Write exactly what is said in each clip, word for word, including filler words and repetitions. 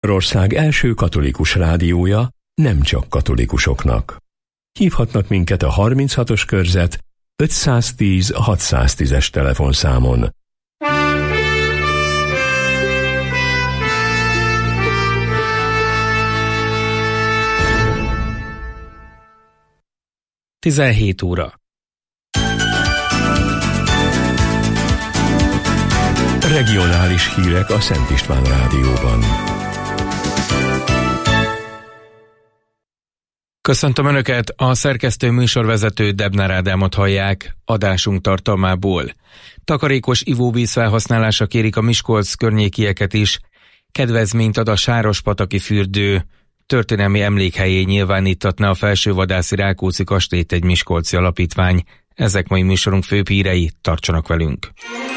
Magyarország első katolikus rádiója, nem csak katolikusoknak. Hívhatnak minket a harminchatos körzet ötszáztíz hatszáztízes telefonszámon. tizenhét óra. Regionális hírek a Szent István Rádióban. Köszöntöm Önöket, a szerkesztő műsorvezető Debnár Ádámot hallják. Adásunk tartalmából: takarékos ivóvíz felhasználása kérik a Miskolc környékieket is, kedvezményt ad a Sárospataki fürdő, történelmi emlékhelyé nyilvánítatna a Felsővadászi Rákóczi kastélyt egy miskolci alapítvány. Ezek mai műsorunk főbb hírei, tartsanak velünk!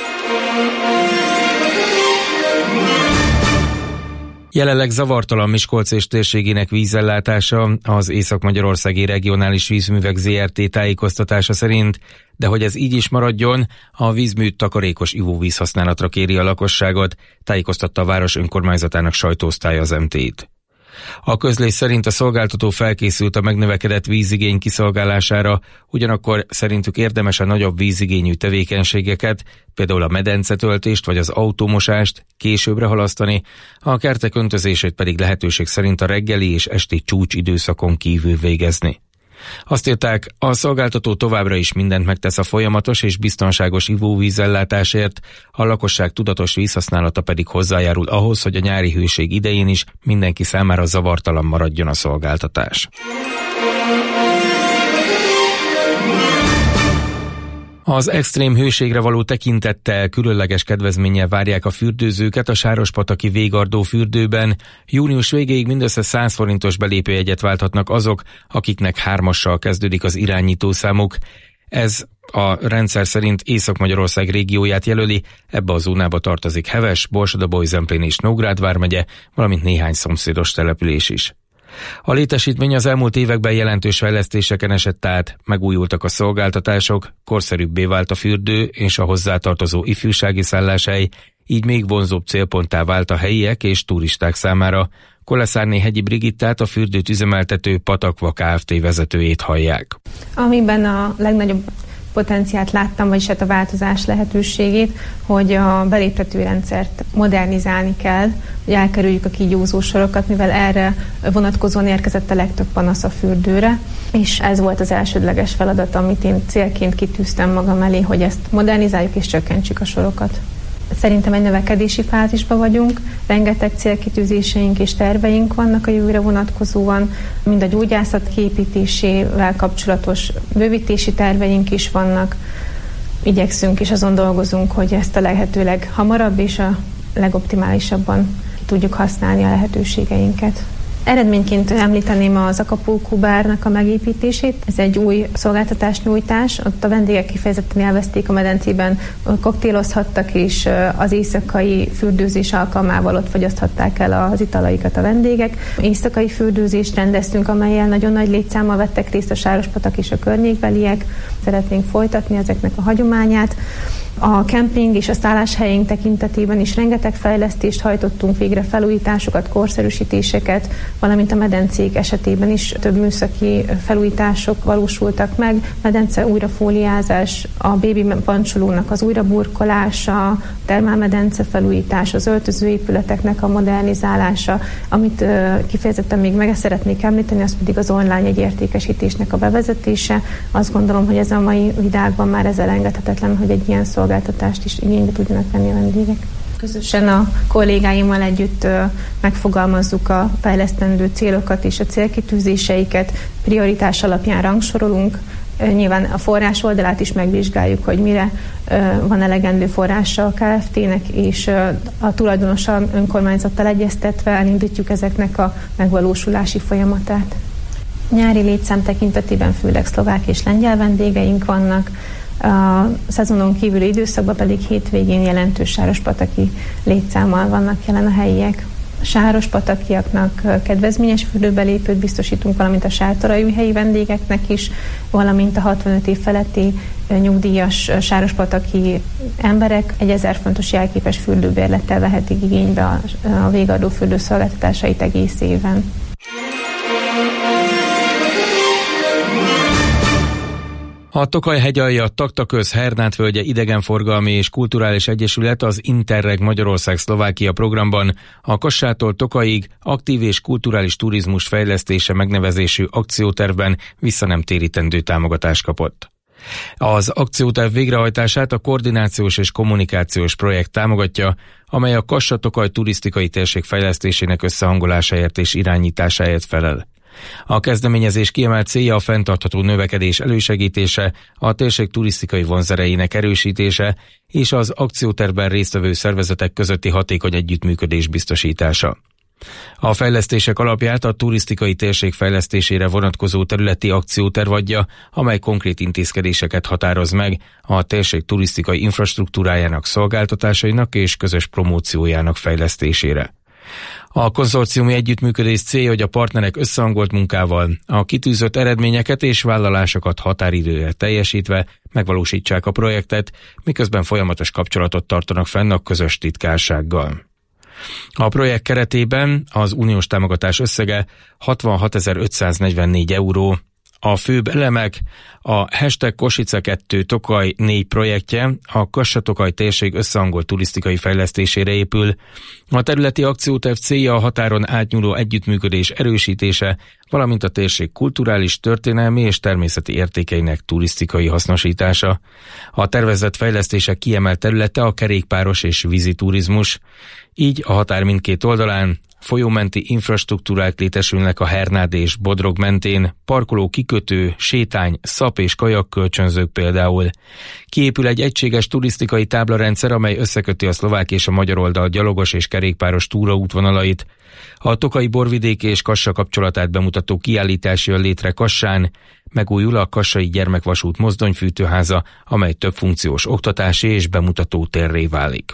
Jelenleg zavartalan Miskolc és térségének vízellátása, az Észak-Magyarországi Regionális Vízművek zé er té tájékoztatása szerint, de hogy ez így is maradjon, a vízmű takarékos ivóvíz használatra kéri a lakosságot, tájékoztatta a város önkormányzatának sajtóosztálya az em té-t. A közlés szerint a szolgáltató felkészült a megnövekedett vízigény kiszolgálására, ugyanakkor szerintük érdemes a nagyobb vízigényű tevékenységeket, például a medencetöltést vagy az autómosást későbbre halasztani, a kertek öntözését pedig lehetőség szerint a reggeli és esti csúcsidőszakon kívül végezni. Azt írták, a szolgáltató továbbra is mindent megtesz a folyamatos és biztonságos ivóvízellátásért, a lakosság tudatos vízhasználata pedig hozzájárul ahhoz, hogy a nyári hőség idején is mindenki számára zavartalan maradjon a szolgáltatás. Az extrém hőségre való tekintettel különleges kedvezménnyel várják a fürdőzőket a Sárospataki Végardó fürdőben. Június végéig mindössze száz forintos belépőjegyet válthatnak azok, akiknek hármassal kezdődik az irányítószámuk. Ez a rendszer szerint Észak-Magyarország régióját jelöli, ebbe a zónába tartozik Heves, Borsod-Abaúj-Zemplén és Nógrád vármegye, valamint néhány szomszédos település is. A létesítmény az elmúlt években jelentős fejlesztéseken esett át, megújultak a szolgáltatások, korszerűbbé vált a fürdő és a hozzátartozó ifjúsági szálláshely, így még vonzóbb célponttá vált a helyiek és turisták számára. Koleszárné Hegyi Brigittát, a fürdőt üzemeltető Patakva Kft. Vezetőjét hallják. Amiben a legnagyobb potenciált láttam, vagyis hát a változás lehetőségét, hogy a beléptetőrendszert modernizálni kell, hogy elkerüljük a kígyózó sorokat, mivel erre vonatkozóan érkezett a legtöbb panasz a fürdőre, és ez volt az elsődleges feladat, amit én célként kitűztem magam elé, hogy ezt modernizáljuk és csökkentsük a sorokat. Szerintem egy növekedési fázisban vagyunk, rengeteg célkitűzéseink és terveink vannak a jövőre vonatkozóan, mind a gyógyászat kiépítésével kapcsolatos bővítési terveink is vannak. Igyekszünk és azon dolgozunk, hogy ezt a lehetőleg hamarabb és a legoptimálisabban tudjuk használni a lehetőségeinket. Eredményként említeném az Acapulco bárnak a megépítését. Ez egy új szolgáltatásnyújtás. Ott a vendégek kifejezetten élvezték a medencében, koktélozhattak, és az éjszakai fürdőzés alkalmával ott fogyaszthatták el az italaikat a vendégek. Éjszakai fürdőzést rendeztünk, amellyel nagyon nagy létszámmal vettek részt a Sárospatak és a környékbeliek. Szeretnénk folytatni ezeknek a hagyományát. A kemping és a szálláshelyünk tekintetében is rengeteg fejlesztést hajtottunk végre, felújításokat, korszerűsítéseket, valamint a medencék esetében is több műszaki felújítások valósultak meg. Medence újrafóliázás, a bébi pancsolónak az újraburkolása, a termálmedence felújítás, az öltözőépületeknek a modernizálása, amit kifejezetten még meg szeretnék említeni, az pedig az online jegyértékesítésnek a bevezetése. Azt gondolom, hogy ez a mai világban már ez elengedhetetlen, hogy egy ilyen szolgáltatást is igénybe tudjanak venni a vendégek. Közösen a kollégáimmal együtt megfogalmazzuk a fejlesztendő célokat és a célkitűzéseiket, prioritás alapján rangsorolunk. Nyilván a forrás oldalát is megvizsgáljuk, hogy mire van elegendő forrása a Kft-nek, és a tulajdonossal, önkormányzattal egyeztetve elindítjuk ezeknek a megvalósulási folyamatát. Nyári létszám tekintetében főleg szlovák és lengyel vendégeink vannak, a szezonon kívüli időszakban pedig hétvégén jelentős sárospataki létszámmal vannak jelen a helyiek. sárospatakiaknak kedvezményes fürdőbelépőt biztosítunk, valamint a sátorajújhelyi vendégeknek is, valamint a hatvanöt év feletti nyugdíjas sárospataki emberek egy ezer fontos jelképes fürdőbérlettel vehetik igénybe a, a végadó fürdőszolgáltatásait egész éven. A Tokaj hegyalja, Taktaköz, Hernád-völgye idegenforgalmi és kulturális egyesület az Interreg Magyarország-Szlovákia programban a Kassától Tokajig aktív és kulturális turizmus fejlesztése megnevezésű akciótervben visszanemtérítendő támogatást kapott. Az akcióterv végrehajtását a koordinációs és kommunikációs projekt támogatja, amely a Kassa-Tokaj turisztikai térség fejlesztésének összehangolásáért és irányításáért felel. A kezdeményezés kiemelt célja a fenntartható növekedés elősegítése, a térség turisztikai vonzerejének erősítése és az akciótervben résztvevő szervezetek közötti hatékony együttműködés biztosítása. A fejlesztések alapját a turisztikai térség fejlesztésére vonatkozó területi akcióterv adja, amely konkrét intézkedéseket határoz meg a térség turisztikai infrastruktúrájának, szolgáltatásainak és közös promóciójának fejlesztésére. A konzorciumi együttműködés célja, hogy a partnerek összehangolt munkával a kitűzött eredményeket és vállalásokat határidőre teljesítve megvalósítsák a projektet, miközben folyamatos kapcsolatot tartanak fenn a közös titkársággal. A projekt keretében az uniós támogatás összege hatvanhatezer-ötszáznegyvennégy euró. A főbb elemek a hashtag Kosice kettő Tokaj négy projektje a Kassa-Tokaj térség összehangolt turisztikai fejlesztésére épül. A területi akcióterv célja a határon átnyúló együttműködés erősítése, valamint a térség kulturális, történelmi és természeti értékeinek turisztikai hasznosítása. A tervezett fejlesztések kiemelt területe a kerékpáros és vízi turizmus. Így a határ mindkét oldalán folyómenti infrastruktúrák létesülnek a Hernád és Bodrog mentén, parkoló, kikötő, sétány, szap és kajak kölcsönzők például. Kiépül egy egységes turisztikai táblarendszer, amely összeköti a szlovák és a magyar oldal gyalogos és kerékpáros túraútvonalait. A tokaji borvidék és Kassa kapcsolatát bemutató kiállítás jön létre Kassán, megújul a Kassai Gyermekvasút mozdonyfűtőháza, amely többfunkciós oktatási és bemutató térré válik.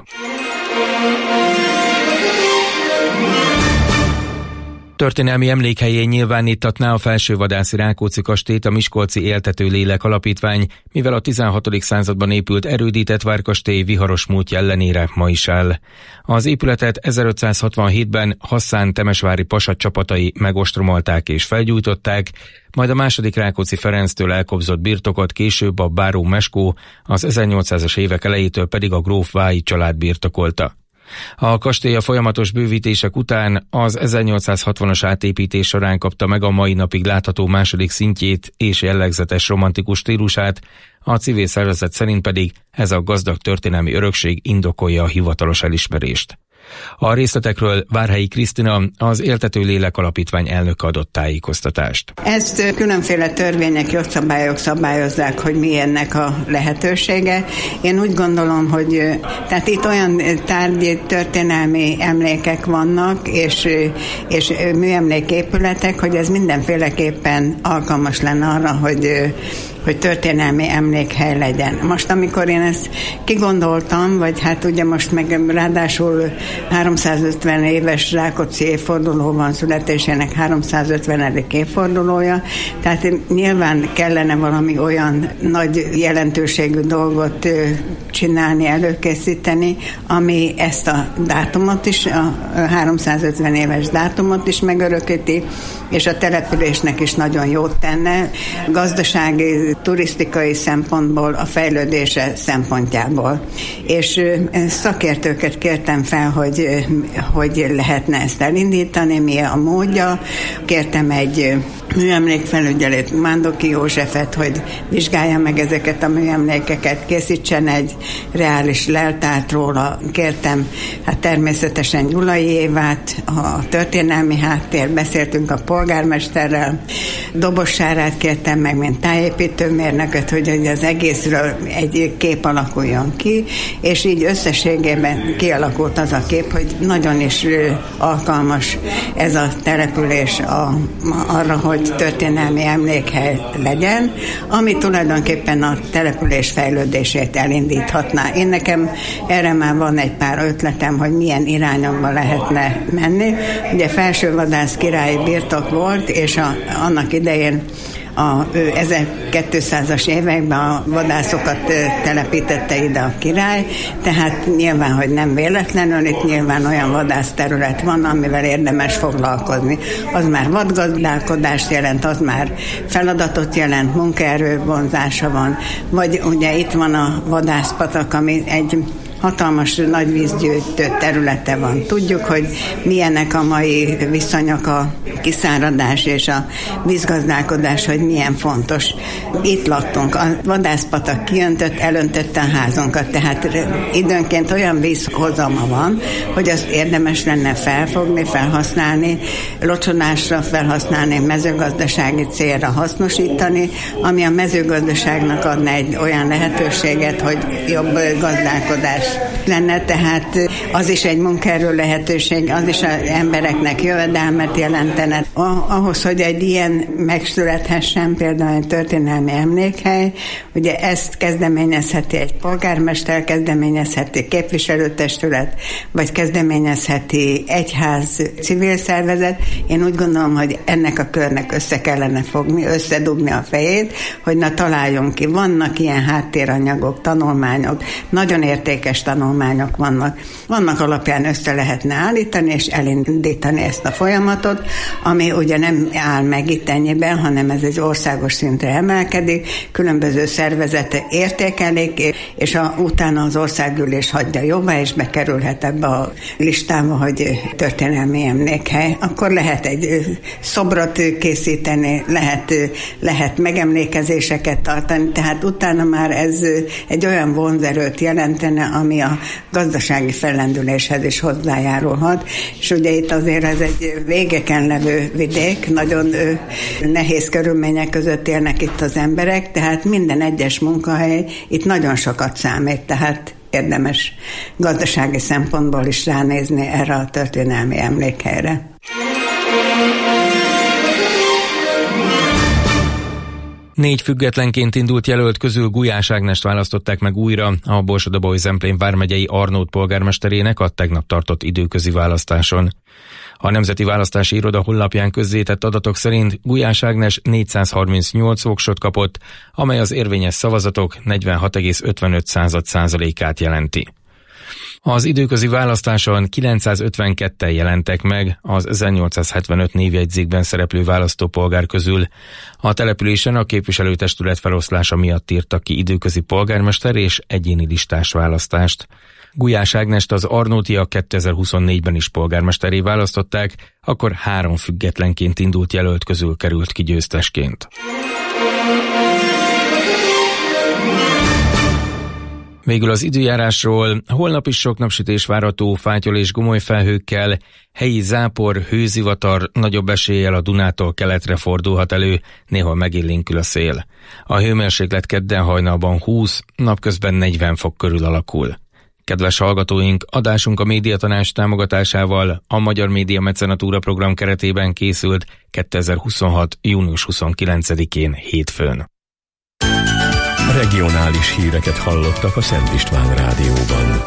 Történelmi emlékhelyén nyilvánítatná a Felsővadászi Rákóczi kastélyt a Miskolci Éltető Lélek Alapítvány, mivel a tizenhatodik században épült erődített várkastély viharos múltja ellenére ma is áll. Az épületet ezerötszázhatvanhétben Hasszán temesvári pasa csapatai megostromolták és felgyújtották, majd a második Rákóczi Ferenctől elkobzott birtokot később a báró Meskó, az ezernyolcszázas évek elejétől pedig a gróf Vályi család birtokolta. A kastély a folyamatos bővítések után az ezernyolcszázhatvanas átépítés során kapta meg a mai napig látható második szintjét és jellegzetes romantikus stílusát, a civil szervezet szerint pedig ez a gazdag történelmi örökség indokolja a hivatalos elismerést. A részletekről Várhelyi Krisztina, az Éltető Lélek Alapítvány elnöke adott tájékoztatást. Ezt különféle törvények, jogszabályok szabályozzák, hogy mi ennek a lehetősége. Én úgy gondolom, hogy tehát itt olyan tárgyi történelmi emlékek vannak, és, és műemléképületek, hogy ez mindenféleképpen alkalmas lenne arra, hogy hogy történelmi emlékhely legyen. Most, amikor én ezt kigondoltam, vagy hát ugye most meg ráadásul háromszázötven éves Rákóczi évforduló van, születésének háromszázötvenedik évfordulója, tehát nyilván kellene valami olyan nagy jelentőségű dolgot csinálni, előkészíteni, ami ezt a dátumot is, a háromszázötven éves dátumot is megörökíti, és a településnek is nagyon jót tenne, gazdasági, turisztikai szempontból, a fejlődése szempontjából. És szakértőket kértem fel, hogy, hogy lehetne ezt elindítani, mi a módja. Kértem egy műemlékfelügyelőt, Mándoki Józsefet, hogy vizsgálja meg ezeket a műemlékeket, készítsen egy reális leltárt róla. Kértem hát természetesen Gyulai Évát, a történelmi háttér, beszéltünk a polgármesterrel, Dobos Sárát kértem meg, mint tájépítőmérnököt, hogy az egészről egy kép alakuljon ki, és így összességében kialakult az a kép, hogy nagyon is alkalmas ez a település a, arra, hogy történelmi emlékhely legyen, ami tulajdonképpen a település fejlődését elindíthatná. Én nekem erre már van egy pár ötletem, hogy milyen irányokba lehetne menni. Ugye Felsővadász királyi birtok volt, és a, annak idején a ezerkétszázas években a vadászokat telepítette ide a király, tehát nyilván, hogy nem véletlenül, itt nyilván olyan vadászterület van, amivel érdemes foglalkozni. Az már vadgazdálkodást jelent, az már feladatot jelent, munkaerő vonzása van, vagy ugye itt van a vadászpatak, ami egy hatalmas nagy vízgyűjtő területe van. Tudjuk, hogy milyenek a mai viszonyok, a kiszáradás és a vízgazdálkodás, hogy milyen fontos. Itt laktunk, a vadászpatak kiöntött, elöntötte a házunkat, tehát időnként olyan vízhozama van, hogy azt érdemes lenne felfogni, felhasználni, locsonásra felhasználni, mezőgazdasági célra hasznosítani, ami a mezőgazdaságnak adna egy olyan lehetőséget, hogy jobb gazdálkodás lenne, tehát az is egy munkaerő lehetőség, az is az embereknek jövedelmet jelentene. Ahhoz, hogy egy ilyen megszülethessen, például egy történelmi emlékhely, ugye ezt kezdeményezheti egy polgármester, kezdeményezheti képviselőtestület, vagy kezdeményezheti egyház, civil szervezet. Én úgy gondolom, hogy ennek a körnek össze kellene fogni, összedugni a fejét, hogy na találjunk ki. Vannak ilyen háttéranyagok, tanulmányok, nagyon értékes tanulmányok vannak. Vannak alapján össze lehetne állítani és elindítani ezt a folyamatot, ami ugye nem áll meg itt ennyiben, hanem ez egy országos szintre emelkedik, különböző szervezetek értékelik, és a, utána az országgyűlés hagyja jóvá, és bekerülhet ebbe a listába, hogy történelmi emlékhely. Akkor lehet egy szobrot készíteni, lehet, lehet megemlékezéseket tartani, tehát utána már ez egy olyan vonzerőt jelentene, ami a gazdasági fellendüléshez is hozzájárulhat. És ugye itt azért ez egy végeken levő vidék, nagyon nehéz körülmények között élnek itt az emberek, tehát minden egyes munkahely itt nagyon sokat számít, tehát érdemes gazdasági szempontból is ránézni erre a történelmi emlékhelyre. Négy függetlenként indult jelölt közül Gulyás Ágnest választották meg újra a Borsod-Abaúj-Zemplén vármegyei Arnót polgármesterének a tegnap tartott időközi választáson. A Nemzeti Választási Iroda honlapján közzétett adatok szerint Gulyás Ágnes négyszázharmincnyolc voksot kapott, amely az érvényes szavazatok negyvenhat egész ötvenöt százalékát jelenti. Az időközi választáson kilencszázötvenketten jelentek meg az ezernyolcszázhetvenöt névjegyzékben szereplő választópolgár közül. A településen a képviselőtestület feloszlása miatt írtak ki időközi polgármester és egyéni listás választást. Gulyás Ágnest az arnótiak kétezer-huszonnégyben is polgármesteré választották, akkor három függetlenként indult jelölt közül került ki győztesként. Végül az időjárásról: holnap is sok napsütés várható, fátyol és gomoly felhőkkel, helyi zápor, hőzivatar, nagyobb eséllyel a Dunától keletre fordulhat elő, néhol megélénkül a szél. A hőmérséklet kedden hajnalban húsz, napközben negyven fok körül alakul. Kedves hallgatóink, adásunk a Médiatanács támogatásával a Magyar Média Mecenatúra program keretében készült kétezer-huszonhat. június huszonkilencedikén hétfőn. Regionális híreket hallottak a Szent István Rádióban.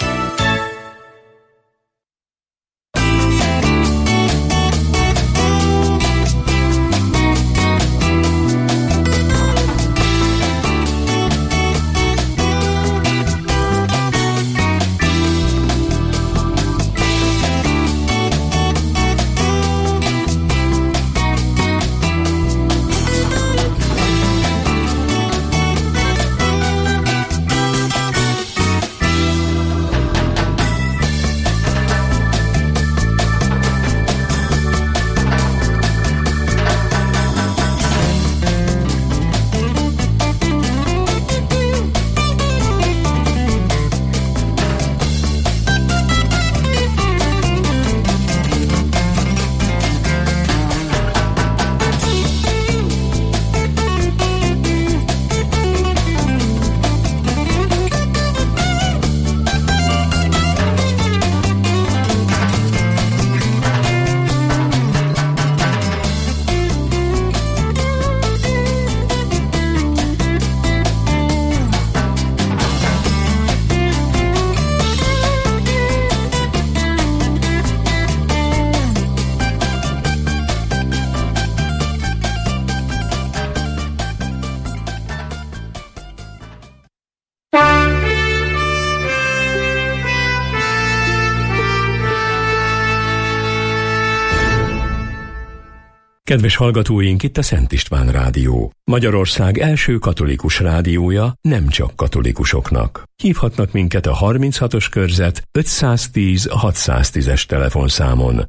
Kedves hallgatóink, itt a Szent István Rádió. Magyarország első katolikus rádiója, nem csak katolikusoknak. Hívhatnak minket a harminchatos körzet ötszáztíz hatszáztízes telefonszámon.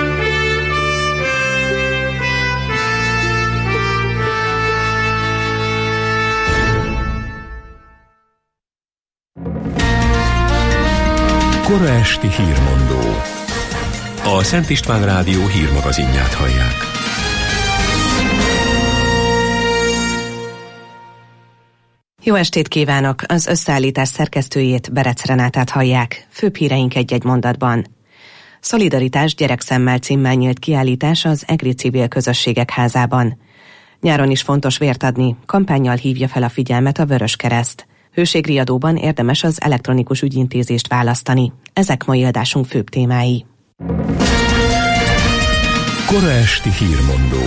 Kora esti hírmondó. A Szent István Rádió hírmagazinját hallják. Jó estét kívánok! Az összeállítás szerkesztőjét, Berec Renátát hallják. Főbb híreink egy-egy mondatban. Szolidaritás gyerekszemmel címmel nyílt kiállítás az Egri Civil Közösségek Házában. Nyáron is fontos vért adni, kampánnyal hívja fel a figyelmet a Vöröskereszt. Hőségriadóban érdemes az elektronikus ügyintézést választani. Ezek mai adásunk főbb témái. Kora esti hírmondó.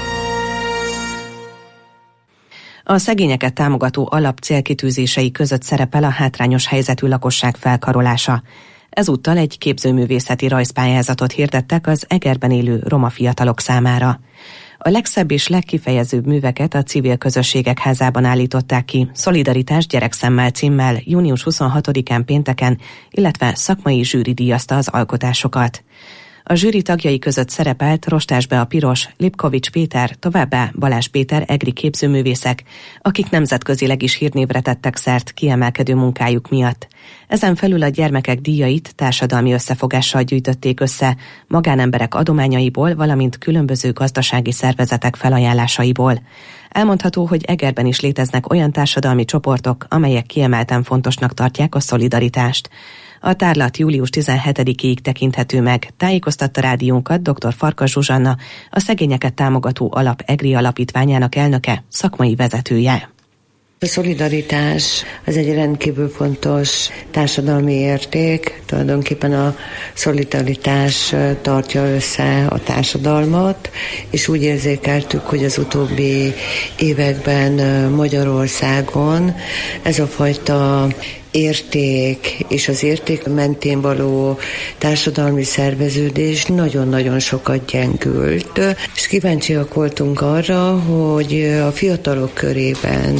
A szegényeket támogató alap célkitűzései között szerepel a hátrányos helyzetű lakosság felkarolása. Ezúttal egy képzőművészeti rajzpályázatot hirdettek az Egerben élő roma fiatalok számára. A legszebb és legkifejezőbb műveket a Civil Közösségek Házában állították ki, Szolidaritás gyerekszemmel címmel június huszonhatodikán pénteken, illetve szakmai zsűri díjazta az alkotásokat. A zsűri tagjai között szerepelt Rostásbe a Piros, Lipkovics Péter, továbbá Balázs Péter egri képzőművészek, akik nemzetközileg is hírnévre tettek szert kiemelkedő munkájuk miatt. Ezen felül a gyermekek díjait társadalmi összefogással gyűjtötték össze, magánemberek adományaiból, valamint különböző gazdasági szervezetek felajánlásaiból. Elmondható, hogy Egerben is léteznek olyan társadalmi csoportok, amelyek kiemelten fontosnak tartják a szolidaritást. A tárlat július tizenhetedikéig tekinthető meg, tájékoztatta rádiónkat dr. Farkas Zsuzsanna, a Szegényeket Támogató Alap Egri Alapítványának elnöke, szakmai vezetője. A szolidaritás az egy rendkívül fontos társadalmi érték, tulajdonképpen a szolidaritás tartja össze a társadalmat, és úgy érzékeltük, hogy az utóbbi években Magyarországon ez a fajta érték és az érték mentén való társadalmi szerveződés nagyon-nagyon sokat gyengült, és kíváncsiak voltunk arra, hogy a fiatalok körében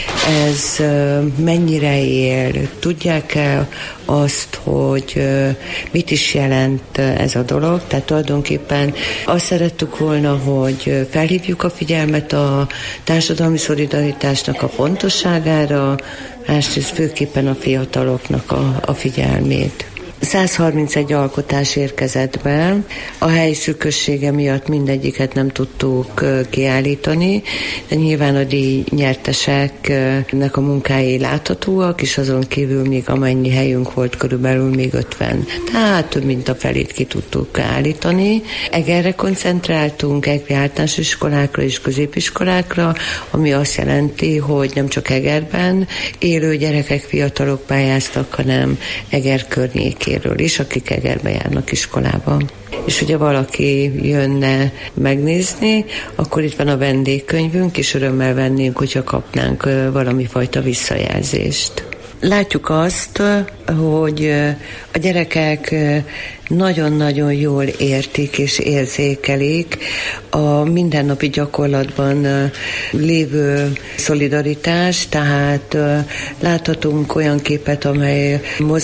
ez mennyire él, tudják-e azt, hogy mit is jelent ez a dolog, tehát tulajdonképpen azt szerettük volna, hogy felhívjuk a figyelmet a társadalmi szolidaritásnak a fontosságára, másrészt főképpen a fiataloknak a, a figyelmét. száz harmincegy alkotás érkezett be, a hely szűkössége miatt mindegyiket nem tudtuk kiállítani, de nyilván a díj nyerteseknek a munkái láthatóak, és azon kívül még amennyi helyünk volt, körülbelül még ötven. Tehát több mint a felét ki tudtuk állítani. Egerre koncentráltunk, egri általános iskolákra és középiskolákra, ami azt jelenti, hogy nem csak Egerben élő gyerekek, fiatalok pályáztak, hanem Eger környékén is, akik Egerbe járnak iskolába. És ugye valaki jönne megnézni, akkor itt van a vendégkönyvünk, és örömmel vennénk, hogyha kapnánk valami fajta visszajelzést. Látjuk azt, hogy a gyerekek nagyon-nagyon jól értik és érzékelik a mindennapi gyakorlatban lévő szolidaritás, tehát láthatunk olyan képet, amely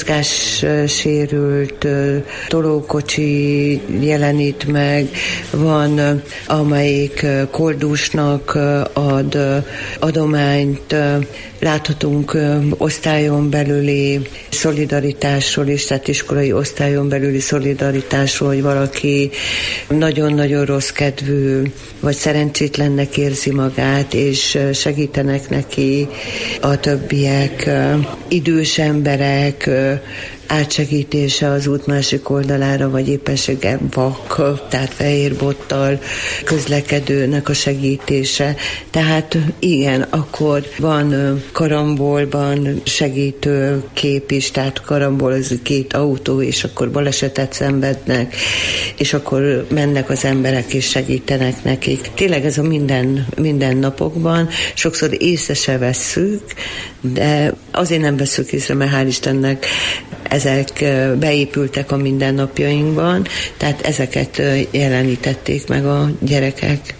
mozgássérült tolókocsi jelenít meg, van, amelyik koldusnak ad adományt, láthatunk osztályon belüli szolidaritásról is, tehát iskolai osztályon belüli szolidaritásról, hogy valaki nagyon-nagyon rossz kedvű, vagy szerencsétlennek érzi magát, és segítenek neki a többiek, idős emberek, átsegítése az út másik oldalára, vagy éppenséggel vak, tehát fehér bottal közlekedőnek a segítése. Tehát igen, akkor van karambolban segítő kép is, tehát karambolozik két autó, és akkor balesetet szenvednek, és akkor mennek az emberek és segítenek nekik. Tényleg ez a minden, minden napokban, sokszor észre se vesszük, de azért nem veszük észre, mert hál' Istennek ezek beépültek a mindennapjainkban, tehát ezeket jelenítették meg a gyerekek.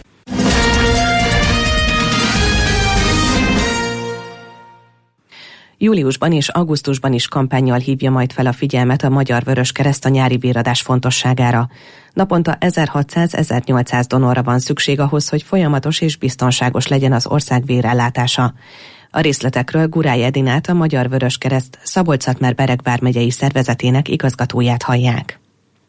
Júliusban és augusztusban is kampánnyal hívja majd fel a figyelmet a Magyar Vöröskereszt a nyári véradás fontosságára. Naponta ezerhatszáz-ezernyolcszáz donorra van szükség ahhoz, hogy folyamatos és biztonságos legyen az ország vérellátása. A részletekről Gurály Edinát, a Magyar Vöröskereszt Szabolcs-Szatmár-Bereg vármegyei szervezetének igazgatóját hallják.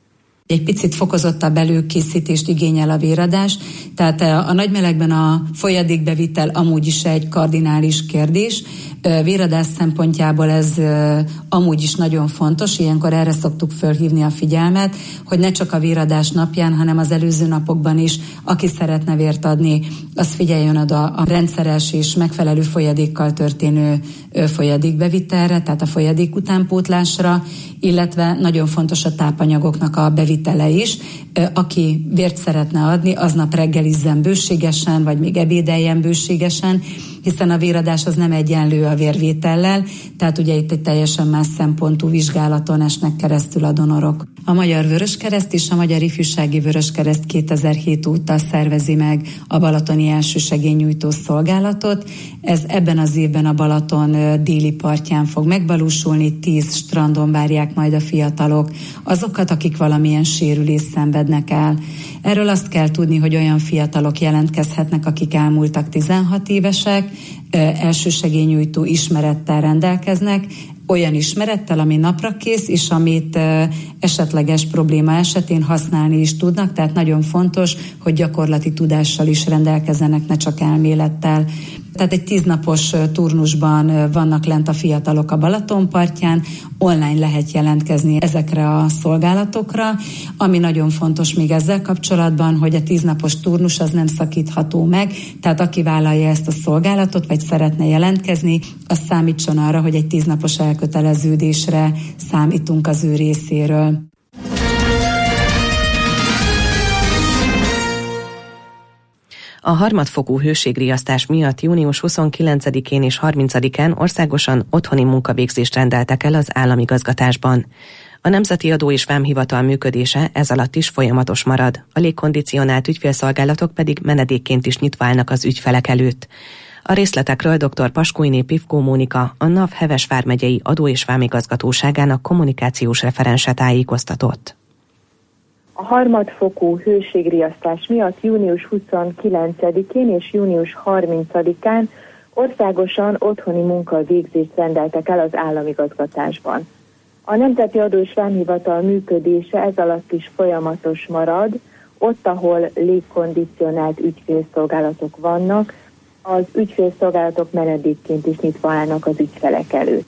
Egy picit fokozottabb előkészítést igényel a véradás, tehát a nagymelegben a folyadékbevitel amúgy is egy kardinális kérdés. Véradás szempontjából ez amúgy is nagyon fontos, ilyenkor erre szoktuk fölhívni a figyelmet, hogy ne csak a véradás napján, hanem az előző napokban is, aki szeretne vért adni, az figyeljen oda a rendszeres és megfelelő folyadékkal történő folyadékbevitelre, tehát a folyadék utánpótlásra, illetve nagyon fontos a tápanyagoknak a bevitele is. Aki vért szeretne adni, aznap reggelizzen bőségesen, vagy még ebédeljen bőségesen, hiszen a véradás az nem egyenlő a vérvétellel, tehát ugye itt egy teljesen más szempontú vizsgálaton esnek keresztül a donorok. A Magyar Vöröskereszt és a Magyar Ifjúsági Vöröskereszt kétezer-hét óta szervezi meg a balatoni elsősegélynyújtó szolgálatot. Ez ebben az évben a Balaton déli partján fog megvalósulni, tíz strandon várják majd a fiatalok, azokat, akik valamilyen sérülést szenvednek el. Erről azt kell tudni, hogy olyan fiatalok jelentkezhetnek, akik elmúltak tizenhat évesek, elsősegélynyújtó ismerettel rendelkeznek, olyan ismerettel, ami napra kész, és amit esetleges probléma esetén használni is tudnak, tehát nagyon fontos, hogy gyakorlati tudással is rendelkezzenek, ne csak elmélettel. Tehát egy tíznapos turnusban vannak lent a fiatalok a Balatonpartján, online lehet jelentkezni ezekre a szolgálatokra, ami nagyon fontos még ezzel kapcsolatban, hogy a tíznapos turnus az nem szakítható meg, tehát aki vállalja ezt a szolgálatot, vagy szeretne jelentkezni, az számítson arra, hogy egy tíznapos elköteleződésre számítunk az ő részéről. A harmadfokú hőségriasztás miatt június huszonkilencedikén és harmincadikán országosan otthoni munkavégzést rendeltek el az államigazgatásban. A Nemzeti Adó és Vámhivatal működése ez alatt is folyamatos marad, a légkondicionált ügyfélszolgálatok pedig menedékként is nyitva állnak az ügyfelek előtt. A részletekről dr. Paskújné Pivkó Mónika, a NAV Heves vármegyei Adó és Vámigazgatóságának kommunikációs referense tájékoztatott. A harmadfokú hőségriasztás miatt június huszonkilencedikén és június harmincadikán országosan otthoni munkavégzést rendeltek el az államigazgatásban. A Nemzeti Adó és Vámhivatal működése ez alatt is folyamatos marad, ott, ahol légkondicionált ügyfélszolgálatok vannak, az ügyfélszolgálatok menedékként is nyitva állnak az ügyfelek előtt.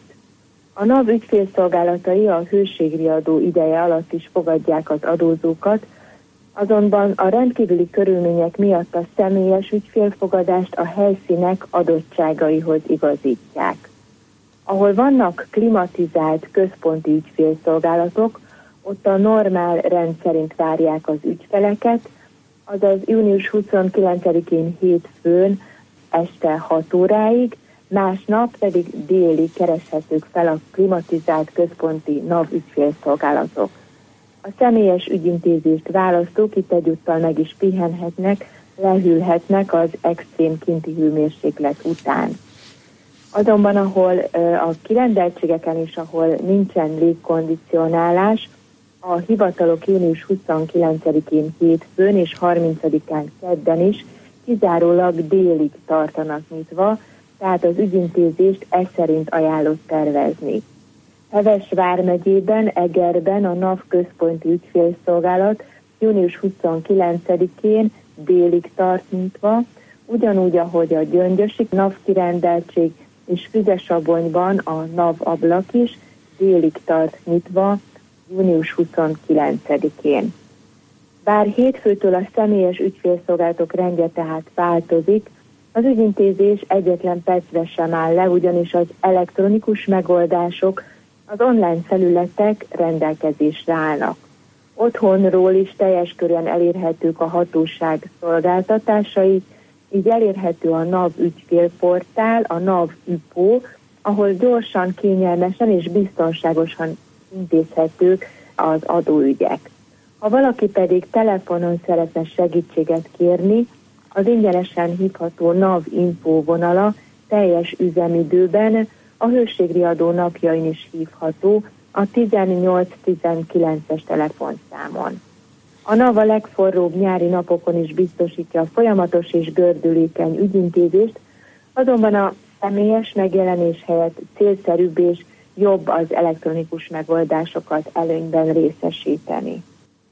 A NAV ügyfélszolgálatai a hőségriadó ideje alatt is fogadják az adózókat, azonban a rendkívüli körülmények miatt a személyes ügyfélfogadást a helyszínek adottságaihoz igazítják. Ahol vannak klimatizált központi ügyfélszolgálatok, ott a normál rend szerint várják az ügyfeleket, azaz június huszonkilencedikén hétfőn este hat óráig, másnap pedig délig kereshetők fel a klimatizált központi NAV ügyfélszolgálatok. A személyes ügyintézést választók itt egyúttal meg is pihenhetnek, lehűlhetnek az extrém kinti hőmérséklet után. Azonban, ahol a kirendeltségeken is, ahol nincsen légkondicionálás, a hivatalok június huszonkilencedikén hétfőn és harmincadikán kedden is kizárólag délig tartanak nyitva, tehát az ügyintézést ez szerint ajánlott tervezni. Heves vármegyében, Egerben a NAV központi ügyfélszolgálat június huszonkilencedikén délig tart nyitva, ugyanúgy, ahogy a Gyöngyösi NAV kirendeltség és Füzesabonyban a NAV ablak is délig tart nyitva június huszonkilencedikén. Bár hétfőtől a személyes ügyfélszolgálatok rendje tehát változik, az ügyintézés egyetlen percre sem áll le, ugyanis az elektronikus megoldások, az online felületek rendelkezésre állnak. Otthonról is teljes körűen elérhetők a hatóság szolgáltatásai, így elérhető a NAV ügyfélportál, a NAV üpó, ahol gyorsan, kényelmesen és biztonságosan intézhetők az adóügyek. Ha valaki pedig telefonon szeretne segítséget kérni, az ingyenesen hívható NAV Info vonala teljes üzemidőben a hőségriadó napjain is hívható a tizennyolc tizenkilences telefonszámon. A NAV a legforróbb nyári napokon is biztosítja a folyamatos és gördülékeny ügyintézést, azonban a személyes megjelenés helyett célszerűbb és jobb az elektronikus megoldásokat előnyben részesíteni.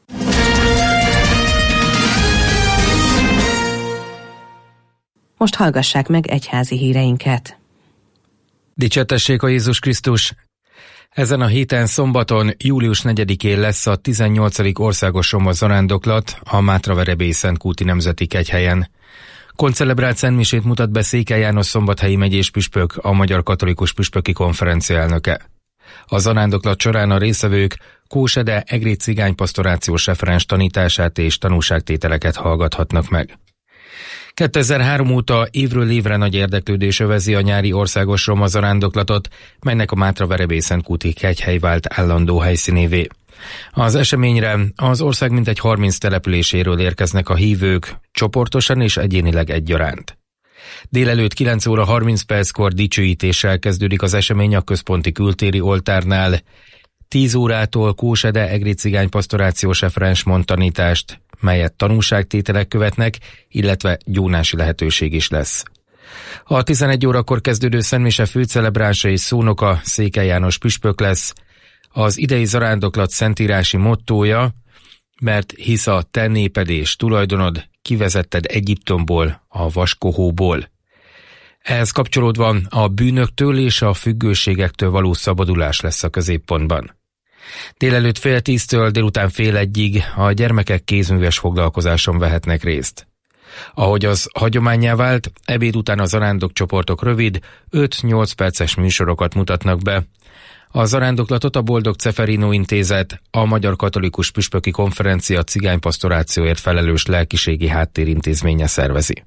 Most hallgassák meg egyházi híreinket. Dicsértessék a Jézus Krisztus! Ezen a héten szombaton, július negyedikén lesz a tizennyolcadik országos roma zarándoklat a Mátraverebély Szentkúti Nemzeti Kegyhelyen. Koncelebrált szentmisét mutat be Székely János szombathelyi megyés püspök, a Magyar Katolikus Püspöki Konferencia elnöke. A zarándoklat során a résztvevők Kósede egri cigánypastorációs referens tanítását és tanúságtételeket hallgathatnak meg. kétezer-három óta évről évre nagy érdeklődés övezi a nyári országos roma zarándoklatot, melynek a Mátraverebély Szentkúti Kegyhely vált állandó helyszínévé. Az eseményre az ország mintegy harminc településéről érkeznek a hívők, csoportosan és egyénileg egyaránt. Délelőtt kilenc óra harminc perckor dicsőítéssel kezdődik az esemény a központi kültéri oltárnál. tíz órától Kósede egri cigánypastorációs referens mond tanítást, melyet tanúságtételek követnek, illetve gyónási lehetőség is lesz. A tizenegy órakor kezdődő szentmise főcelebránsa és szónoka Székely János püspök lesz. Az idei zarándoklat szentírási mottója, mert hisz a te néped és tulajdonod, kivezetted Egyiptomból, a vaskohóból. Ehhez kapcsolódva a bűnöktől és a függőségektől való szabadulás lesz a középpontban. Délelőtt fél tíztől délután fél egyig a gyermekek kézműves foglalkozáson vehetnek részt. Ahogy az hagyománnyá vált, ebéd után a zarándokcsoportok rövid, öt-nyolc perces műsorokat mutatnak be. A zarándoklatot a Boldog Ceferino Intézet, a Magyar Katolikus Püspöki Konferencia cigánypastorációért felelős lelkiségi háttérintézménye szervezi.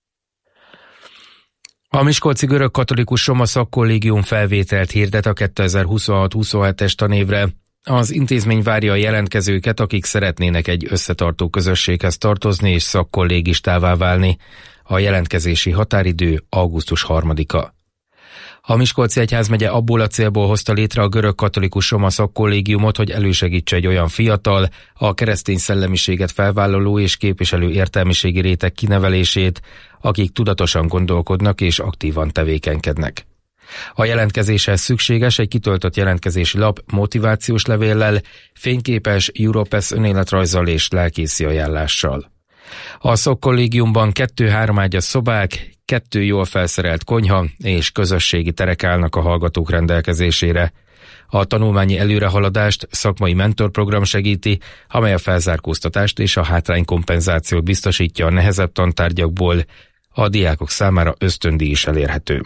A Miskolci Görög Katolikus Roma Szakkollégium felvételt hirdet a kétezer-huszonhat huszonhetes tanévre. Az intézmény várja a jelentkezőket, akik szeretnének egy összetartó közösséghez tartozni és szakkollégistává válni. A jelentkezési határidő augusztus harmadika. A Miskolci Egyházmegye abból a célból hozta létre a Görög Katolikus Roma Szakkollégiumot, hogy elősegítse egy olyan fiatal, a keresztény szellemiséget felvállaló és képviselő értelmiségi réteg kinevelését, akik tudatosan gondolkodnak és aktívan tevékenykednek. A jelentkezéshez szükséges egy kitöltött jelentkezési lap motivációs levéllel, fényképes Europass önéletrajzzal és lelkészi ajánlással. A szakkollégiumban kettő-három ágyas szobák, kettő jól felszerelt konyha és közösségi terek állnak a hallgatók rendelkezésére. A tanulmányi előrehaladást szakmai mentorprogram segíti, amely a felzárkóztatást és a hátránykompenzációt biztosítja a nehezebb tantárgyakból, a diákok számára ösztöndíj is elérhető.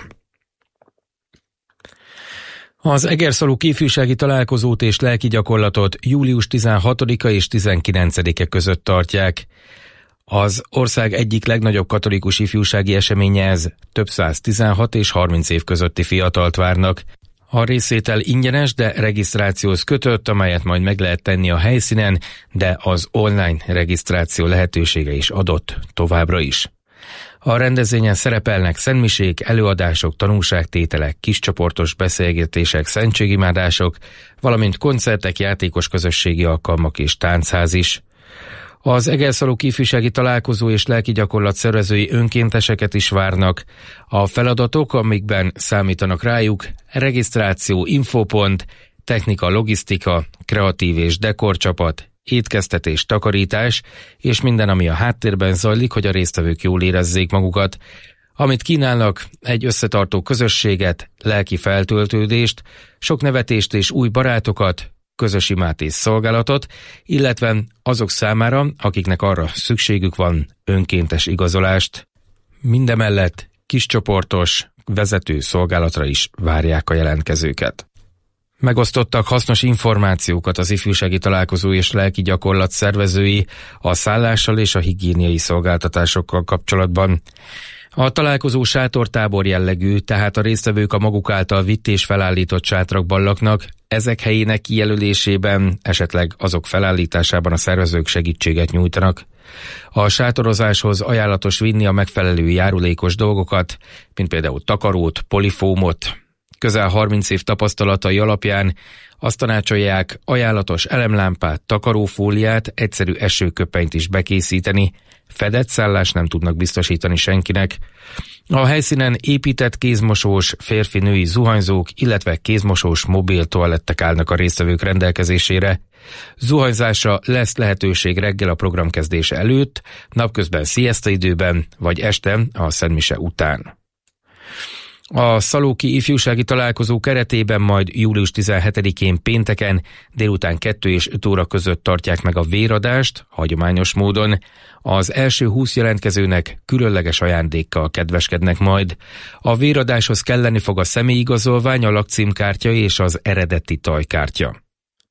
Az Egerszaluk ifjúsági találkozót és lelki gyakorlatot július tizenhatodika és tizenkilencedike között tartják. Az ország egyik legnagyobb katolikus ifjúsági eseménye ez, több száz tizenhat és harminc év közötti fiatalt várnak. A részvétel ingyenes, de regisztrációhoz kötött, amelyet majd meg lehet tenni a helyszínen, de az online regisztráció lehetősége is adott továbbra is. A rendezvényen szerepelnek szentmisék, előadások, tanúságtételek, kiscsoportos beszélgetések, szentségimádások, valamint koncertek, játékos közösségi alkalmak és táncház is. Az Egerszaluk ifjúsági találkozó és lelki gyakorlat szervezői önkénteseket is várnak. A feladatok, amikben számítanak rájuk, regisztráció, infopont, technika, logisztika, kreatív és dekorcsapat, étkeztetés, takarítás, és minden, ami a háttérben zajlik, hogy a résztvevők jól érezzék magukat. Amit kínálnak, egy összetartó közösséget, lelki feltöltődést, sok nevetést és új barátokat, közös imát és szolgálatot, illetve azok számára, akiknek arra szükségük van, önkéntes igazolást. Mindemellett kiscsoportos, vezető szolgálatra is várják a jelentkezőket. Megosztottak hasznos információkat az ifjúsági találkozó és lelki gyakorlat szervezői a szállással és a higiéniai szolgáltatásokkal kapcsolatban. A találkozó sátortábor jellegű, tehát a résztvevők a maguk által vitt és felállított sátrakban laknak, ezek helyének kijelölésében, esetleg azok felállításában a szervezők segítséget nyújtanak. A sátorozáshoz ajánlatos vinni a megfelelő járulékos dolgokat, mint például takarót, polifómot. Közel harminc év tapasztalatai alapján azt tanácsolják, ajánlatos elemlámpát, takarófóliát, egyszerű esőköpenyt is bekészíteni, fedett szállást nem tudnak biztosítani senkinek. A helyszínen épített kézmosós, férfi-női zuhanyzók, illetve kézmosós mobil toalettek állnak a résztvevők rendelkezésére. Zuhanyzásra lesz lehetőség reggel a program kezdése előtt, napközben szieszta időben, vagy este a szentmise után. A Szalóki ifjúsági találkozó keretében majd július tizenhetedikén pénteken délután kettő és öt óra között tartják meg a véradást, hagyományos módon. Az első húsz jelentkezőnek különleges ajándékkal kedveskednek majd. A véradáshoz kelleni fog a személyigazolvány, a lakcímkártya és az eredeti tajkártya.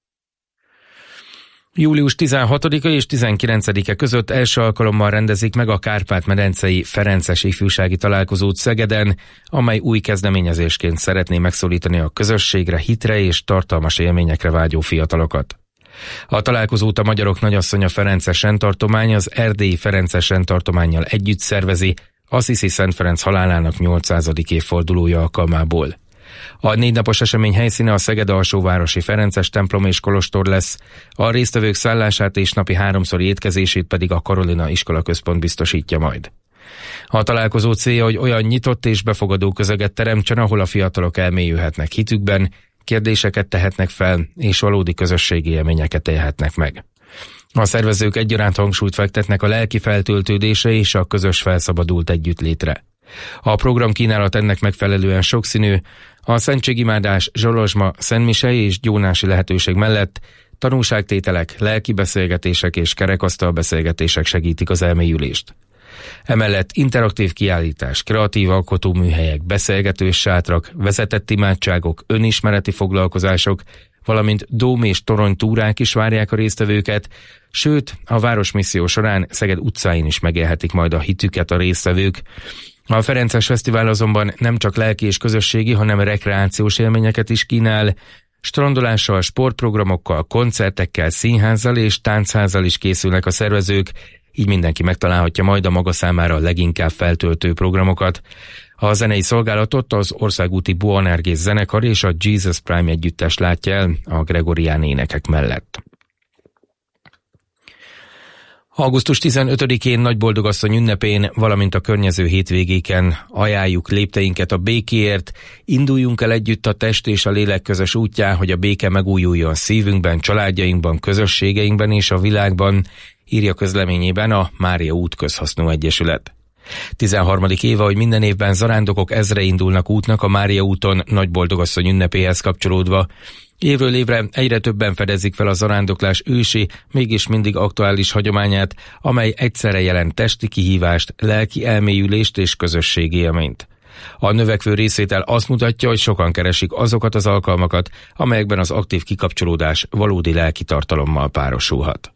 július tizenhatodika és tizenkilencedike között első alkalommal rendezik meg a Kárpát-medencei Ferences ifjúsági találkozót Szegeden, amely új kezdeményezésként szeretné megszólítani a közösségre, hitre és tartalmas élményekre vágyó fiatalokat. A találkozót a Magyarok Nagyasszonya Ferences rendtartomány az Erdélyi Ferences rendtartománnyal együtt szervezi, Assisi Szent Ferenc halálának nyolcszázadik évfordulója alkalmából. A négy napos esemény helyszíne a Szeged alsóvárosi Ferences templom és kolostor lesz, a résztvevők szállását és napi háromszori étkezését pedig a Karolina Iskola Központ biztosítja majd. A találkozó célja, hogy olyan nyitott és befogadó közeget teremtsen, ahol a fiatalok elmélyülhetnek hitükben, kérdéseket tehetnek fel, és valódi közösségi élményeket élhetnek meg. A szervezők egyaránt hangsúlyt fektetnek a lelki feltöltődésre és a közös felszabadult együttlétre. A programkínálat ennek megfelelően sokszínű, a szentségimádás, zsolozsma, szentmise és gyónási lehetőség mellett tanúságtételek, lelki beszélgetések és kerekasztal beszélgetések segítik az elmélyülést. Emellett interaktív kiállítás, kreatív alkotóműhelyek, beszélgetős sátrak, vezetett imádságok, önismereti foglalkozások, valamint dóm- és toronytúrák is várják a résztvevőket, sőt, a városmisszió során Szeged utcáin is megélhetik majd a hitüket a résztvevők. A Ferences Fesztivál azonban nem csak lelki és közösségi, hanem rekreációs élményeket is kínál. Strandolással, sportprogramokkal, koncertekkel, színházzal és táncházzal is készülnek a szervezők, így mindenki megtalálhatja majd a maga számára a leginkább feltöltő programokat. A zenei szolgálatot az országúti Boanergész zenekar és a Jesus Prime együttes látja el a gregorián énekek mellett. augusztus tizenötödikén Nagyboldogasszony ünnepén, valamint a környező hétvégéken ajánljuk lépteinket a békéért, induljunk el együtt a test és a lélek közös útján, hogy a béke megújuljon szívünkben, családjainkban, közösségeinkben és a világban, írja közleményében a Mária Út Közhasznú Egyesület. tizenharmadik éve, hogy minden évben zarándokok ezre indulnak útnak a Mária úton Nagyboldogasszony ünnepéhez kapcsolódva. Évről évre egyre többen fedezik fel a zarándoklás ősi, mégis mindig aktuális hagyományát, amely egyszerre jelent testi kihívást, lelki elmélyülést és közösségi élményt. A növekvő részvétel azt mutatja, hogy sokan keresik azokat az alkalmakat, amelyekben az aktív kikapcsolódás valódi lelki tartalommal párosulhat.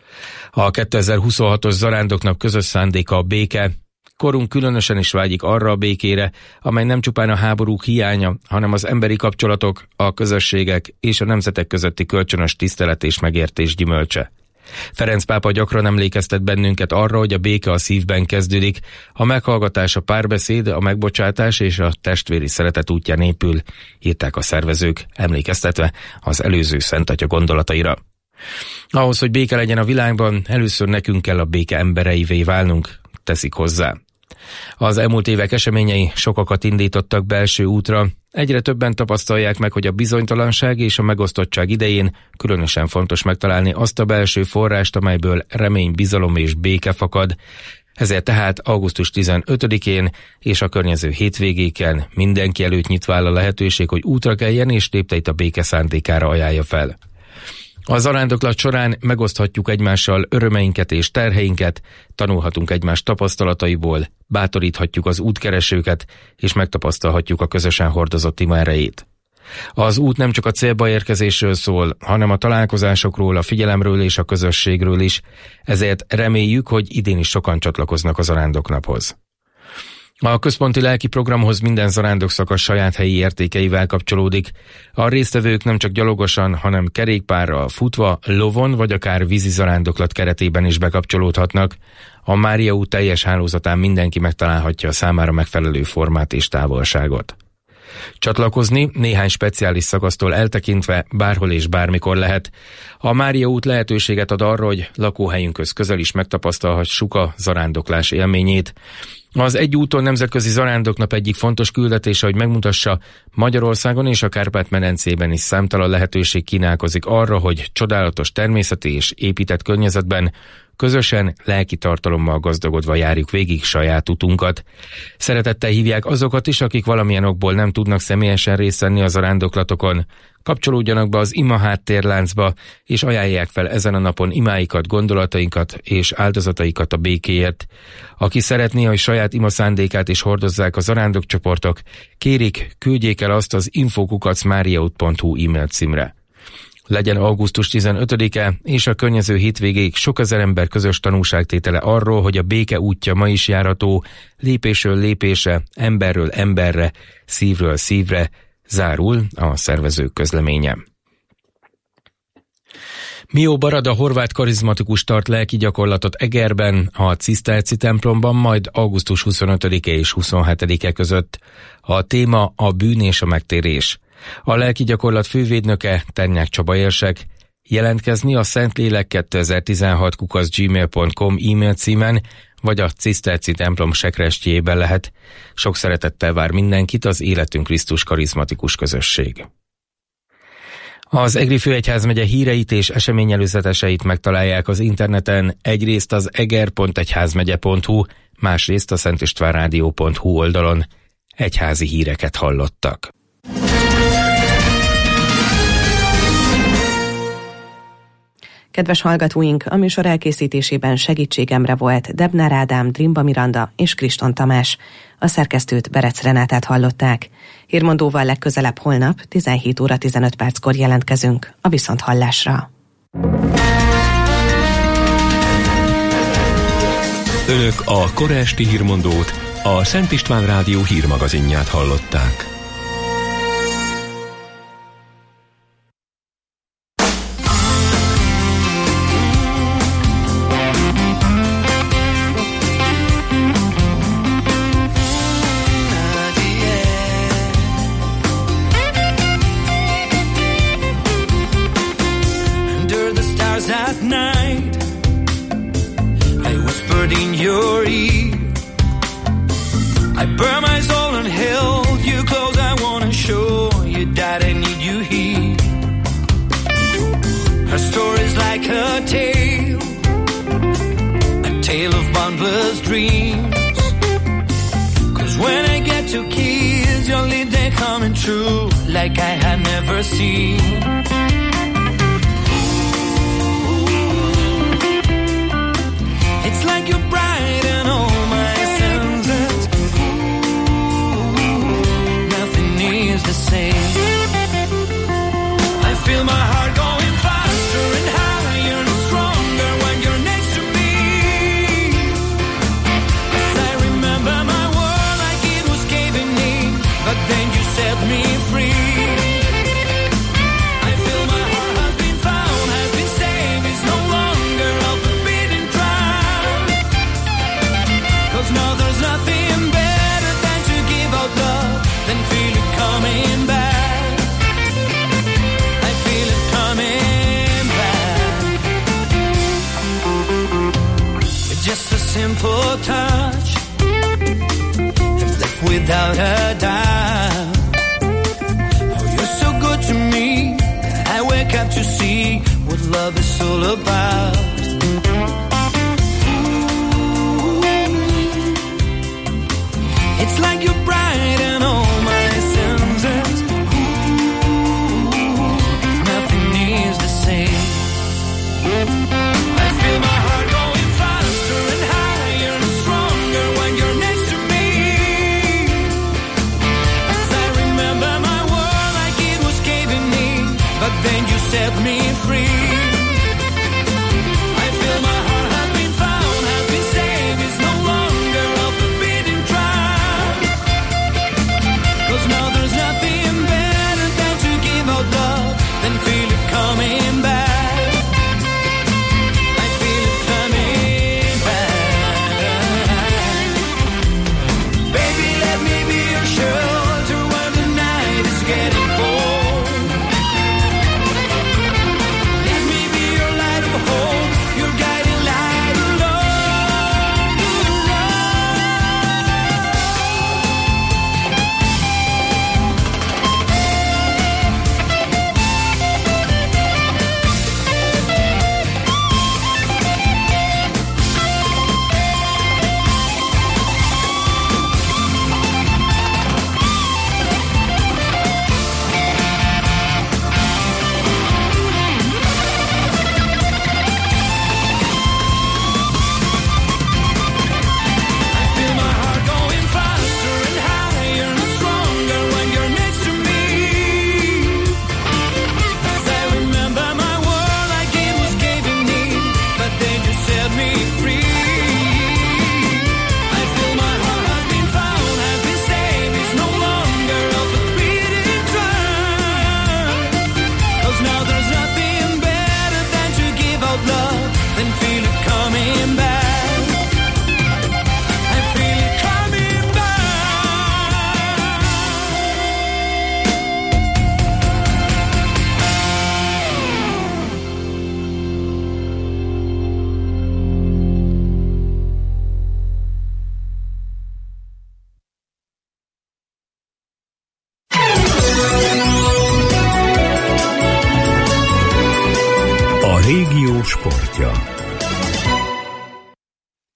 A kétezer-huszonhatos zarándoknak közös szándéka a béke. Korunk különösen is vágyik arra a békére, amely nem csupán a háborúk hiánya, hanem az emberi kapcsolatok, a közösségek és a nemzetek közötti kölcsönös tisztelet és megértés gyümölcse. Ferenc pápa gyakran emlékeztet bennünket arra, hogy a béke a szívben kezdődik, a meghallgatás, a párbeszéd, a megbocsátás és a testvéri szeretet útján épül, írták a szervezők, emlékeztetve az előző Szentatya gondolataira. Ahhoz, hogy béke legyen a világban, először nekünk kell a béke embereivé válnunk, teszik hozzá. Az elmúlt évek eseményei sokakat indítottak belső útra, egyre többen tapasztalják meg, hogy a bizonytalanság és a megosztottság idején különösen fontos megtalálni azt a belső forrást, amelyből remény, bizalom és béke fakad. Ezért tehát augusztus tizenötödikén és a környező hétvégéken mindenki előtt nyitva áll a lehetőség, hogy útra keljen és lépteit a béke szándékára ajánlja fel. A zarándoklat során megoszthatjuk egymással örömeinket és terheinket, tanulhatunk egymás tapasztalataiból, bátoríthatjuk az útkeresőket, és megtapasztalhatjuk a közösen hordozott ima erejét. Az út nem csak a célba érkezésről szól, hanem a találkozásokról, a figyelemről és a közösségről is, ezért reméljük, hogy idén is sokan csatlakoznak a zarándoknaphoz. A központi lelki programhoz minden zarándokszakasz saját helyi értékeivel kapcsolódik. A résztvevők nem csak gyalogosan, hanem kerékpárral, futva, lovon vagy akár vízi zarándoklat keretében is bekapcsolódhatnak. A Mária út teljes hálózatán mindenki megtalálhatja a számára megfelelő formát és távolságot. Csatlakozni néhány speciális szakasztól eltekintve bárhol és bármikor lehet. A Mária út lehetőséget ad arra, hogy lakóhelyünkhöz közel is megtapasztalhassuk a zarándoklás élményét. Az Egy úton nemzetközi zarándoknap egyik fontos küldetése, hogy megmutassa, Magyarországon és a Kárpát-medencében is számtalan lehetőség kínálkozik arra, hogy csodálatos természeti és épített környezetben közösen, lelki tartalommal gazdagodva járjuk végig saját utunkat. Szeretettel hívják azokat is, akik valamilyen okból nem tudnak személyesen részt venni a zarándoklatokon. Kapcsolódjanak be az ima háttérláncba, és ajánlják fel ezen a napon imáikat, gondolatainkat és áldozataikat a békéért. Aki szeretné, hogy saját ima szándékát is hordozzák a zarándokcsoportok, kérik, küldjék el azt az info kukac mariaút pont hu e-mail címre. Legyen augusztus tizenötödike és a környező hétvégéig sok ezer ember közös tanúságtétele arról, hogy a béke útja ma is járható, lépésről lépésre, emberről emberre, szívről szívre, zárul a szervezők közleménye. Mió Barada horvát karizmatikus tart lelki gyakorlatot Egerben, a Ciszterci templomban, majd augusztus huszonötödike és huszonhetedike között. A téma a bűn és a megtérés. A lelki gyakorlat fővédnöke Ternyák Csaba érsek. Jelentkezni a Szentlélek kétezer-tizenhat kukac gmail pont com e-mail címen, vagy a Ciszterci templom sekrestjében lehet. Sok szeretettel vár mindenkit az Életünk Krisztus karizmatikus közösség. Az Egri főegyházmegye híreit és eseményelőzeteseit megtalálják az interneten, egyrészt az eger pont egyházmegye pont hu, másrészt a szentistvánrádió pont hu oldalon. Egyházi híreket hallottak. Kedves hallgatóink, a műsor elkészítésében segítségemre volt Debnár Ádám, Drimba Miranda és Kriston Tamás. A szerkesztőt, Berec Renátát hallották. Hírmondóval legközelebb holnap tizenhét óra tizenöt perckor jelentkezünk a viszonthallásra. Önök a kora esti hírmondót, a Szent István Rádió hírmagazinját hallották. Like I had never seen. It's like you're bright in all my senses. Nothing is the same. I feel my heart going faster and higher and stronger when you're next to me. As I remember my world like it was caving in, but then you set me free. Simple touch and left without a doubt. Oh, you're so good to me that I wake up to see what love is all about. Ooh, it's like you're bright in all my senses. Ooh, nothing is the same. I feel my heart going faster and higher and stronger when you're next to me. As I remember my world like it was caving in, but then you set me free.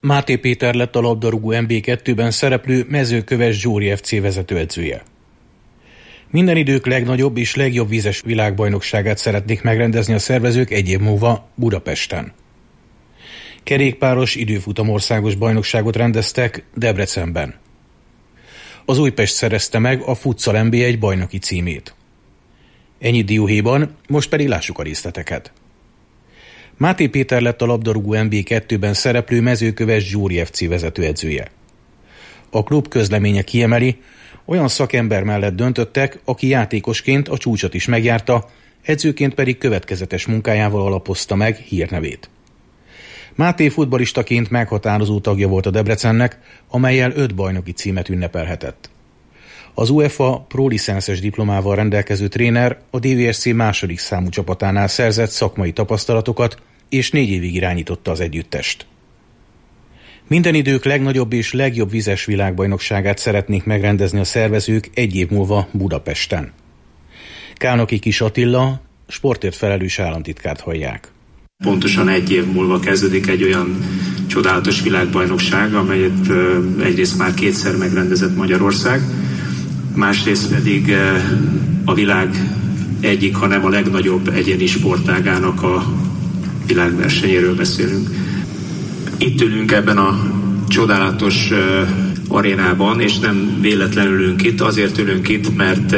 Máté Péter lett a labdarúgó en bé kettőben szereplő Mezőköves Győri ef cé vezetőedzője. Minden idők legnagyobb és legjobb vízes világbajnokságát szeretnék megrendezni a szervezők egy év múlva Budapesten. Kerékpáros időfutam országos bajnokságot rendeztek Debrecenben. Az Újpest szerezte meg a Futsal en bé egy bajnoki címét. Ennyi dióhéjban, most pedig lássuk a részleteket. Máté Péter lett a labdarúgó en bé kettőben szereplő Mezőköves Győri ef cé vezetőedzője. A klub közleménye kiemeli, olyan szakember mellett döntöttek, aki játékosként a csúcsot is megjárta, edzőként pedig következetes munkájával alapozta meg hírnevét. Máté futballistaként meghatározó tagja volt a Debrecennek, amellyel öt bajnoki címet ünnepelhetett. Az UEFA pro-licenszes diplomával rendelkező tréner a dé vé es cé második számú csapatánál szerzett szakmai tapasztalatokat, és négy évig irányította az együttest. Minden idők legnagyobb és legjobb vízes világbajnokságát szeretnék megrendezni a szervezők egy év múlva Budapesten. Kálnoki Kis Attila, sportért felelős államtitkárt hallják. Pontosan egy év múlva kezdődik egy olyan csodálatos világbajnokság, amelyet egyrészt már kétszer megrendezett Magyarország, másrészt pedig a világ egyik, hanem a legnagyobb egyéni sportágának a világversenyéről beszélünk. Itt ülünk ebben a csodálatos arénában, és nem véletlenül ülünk itt, azért ülünk itt, mert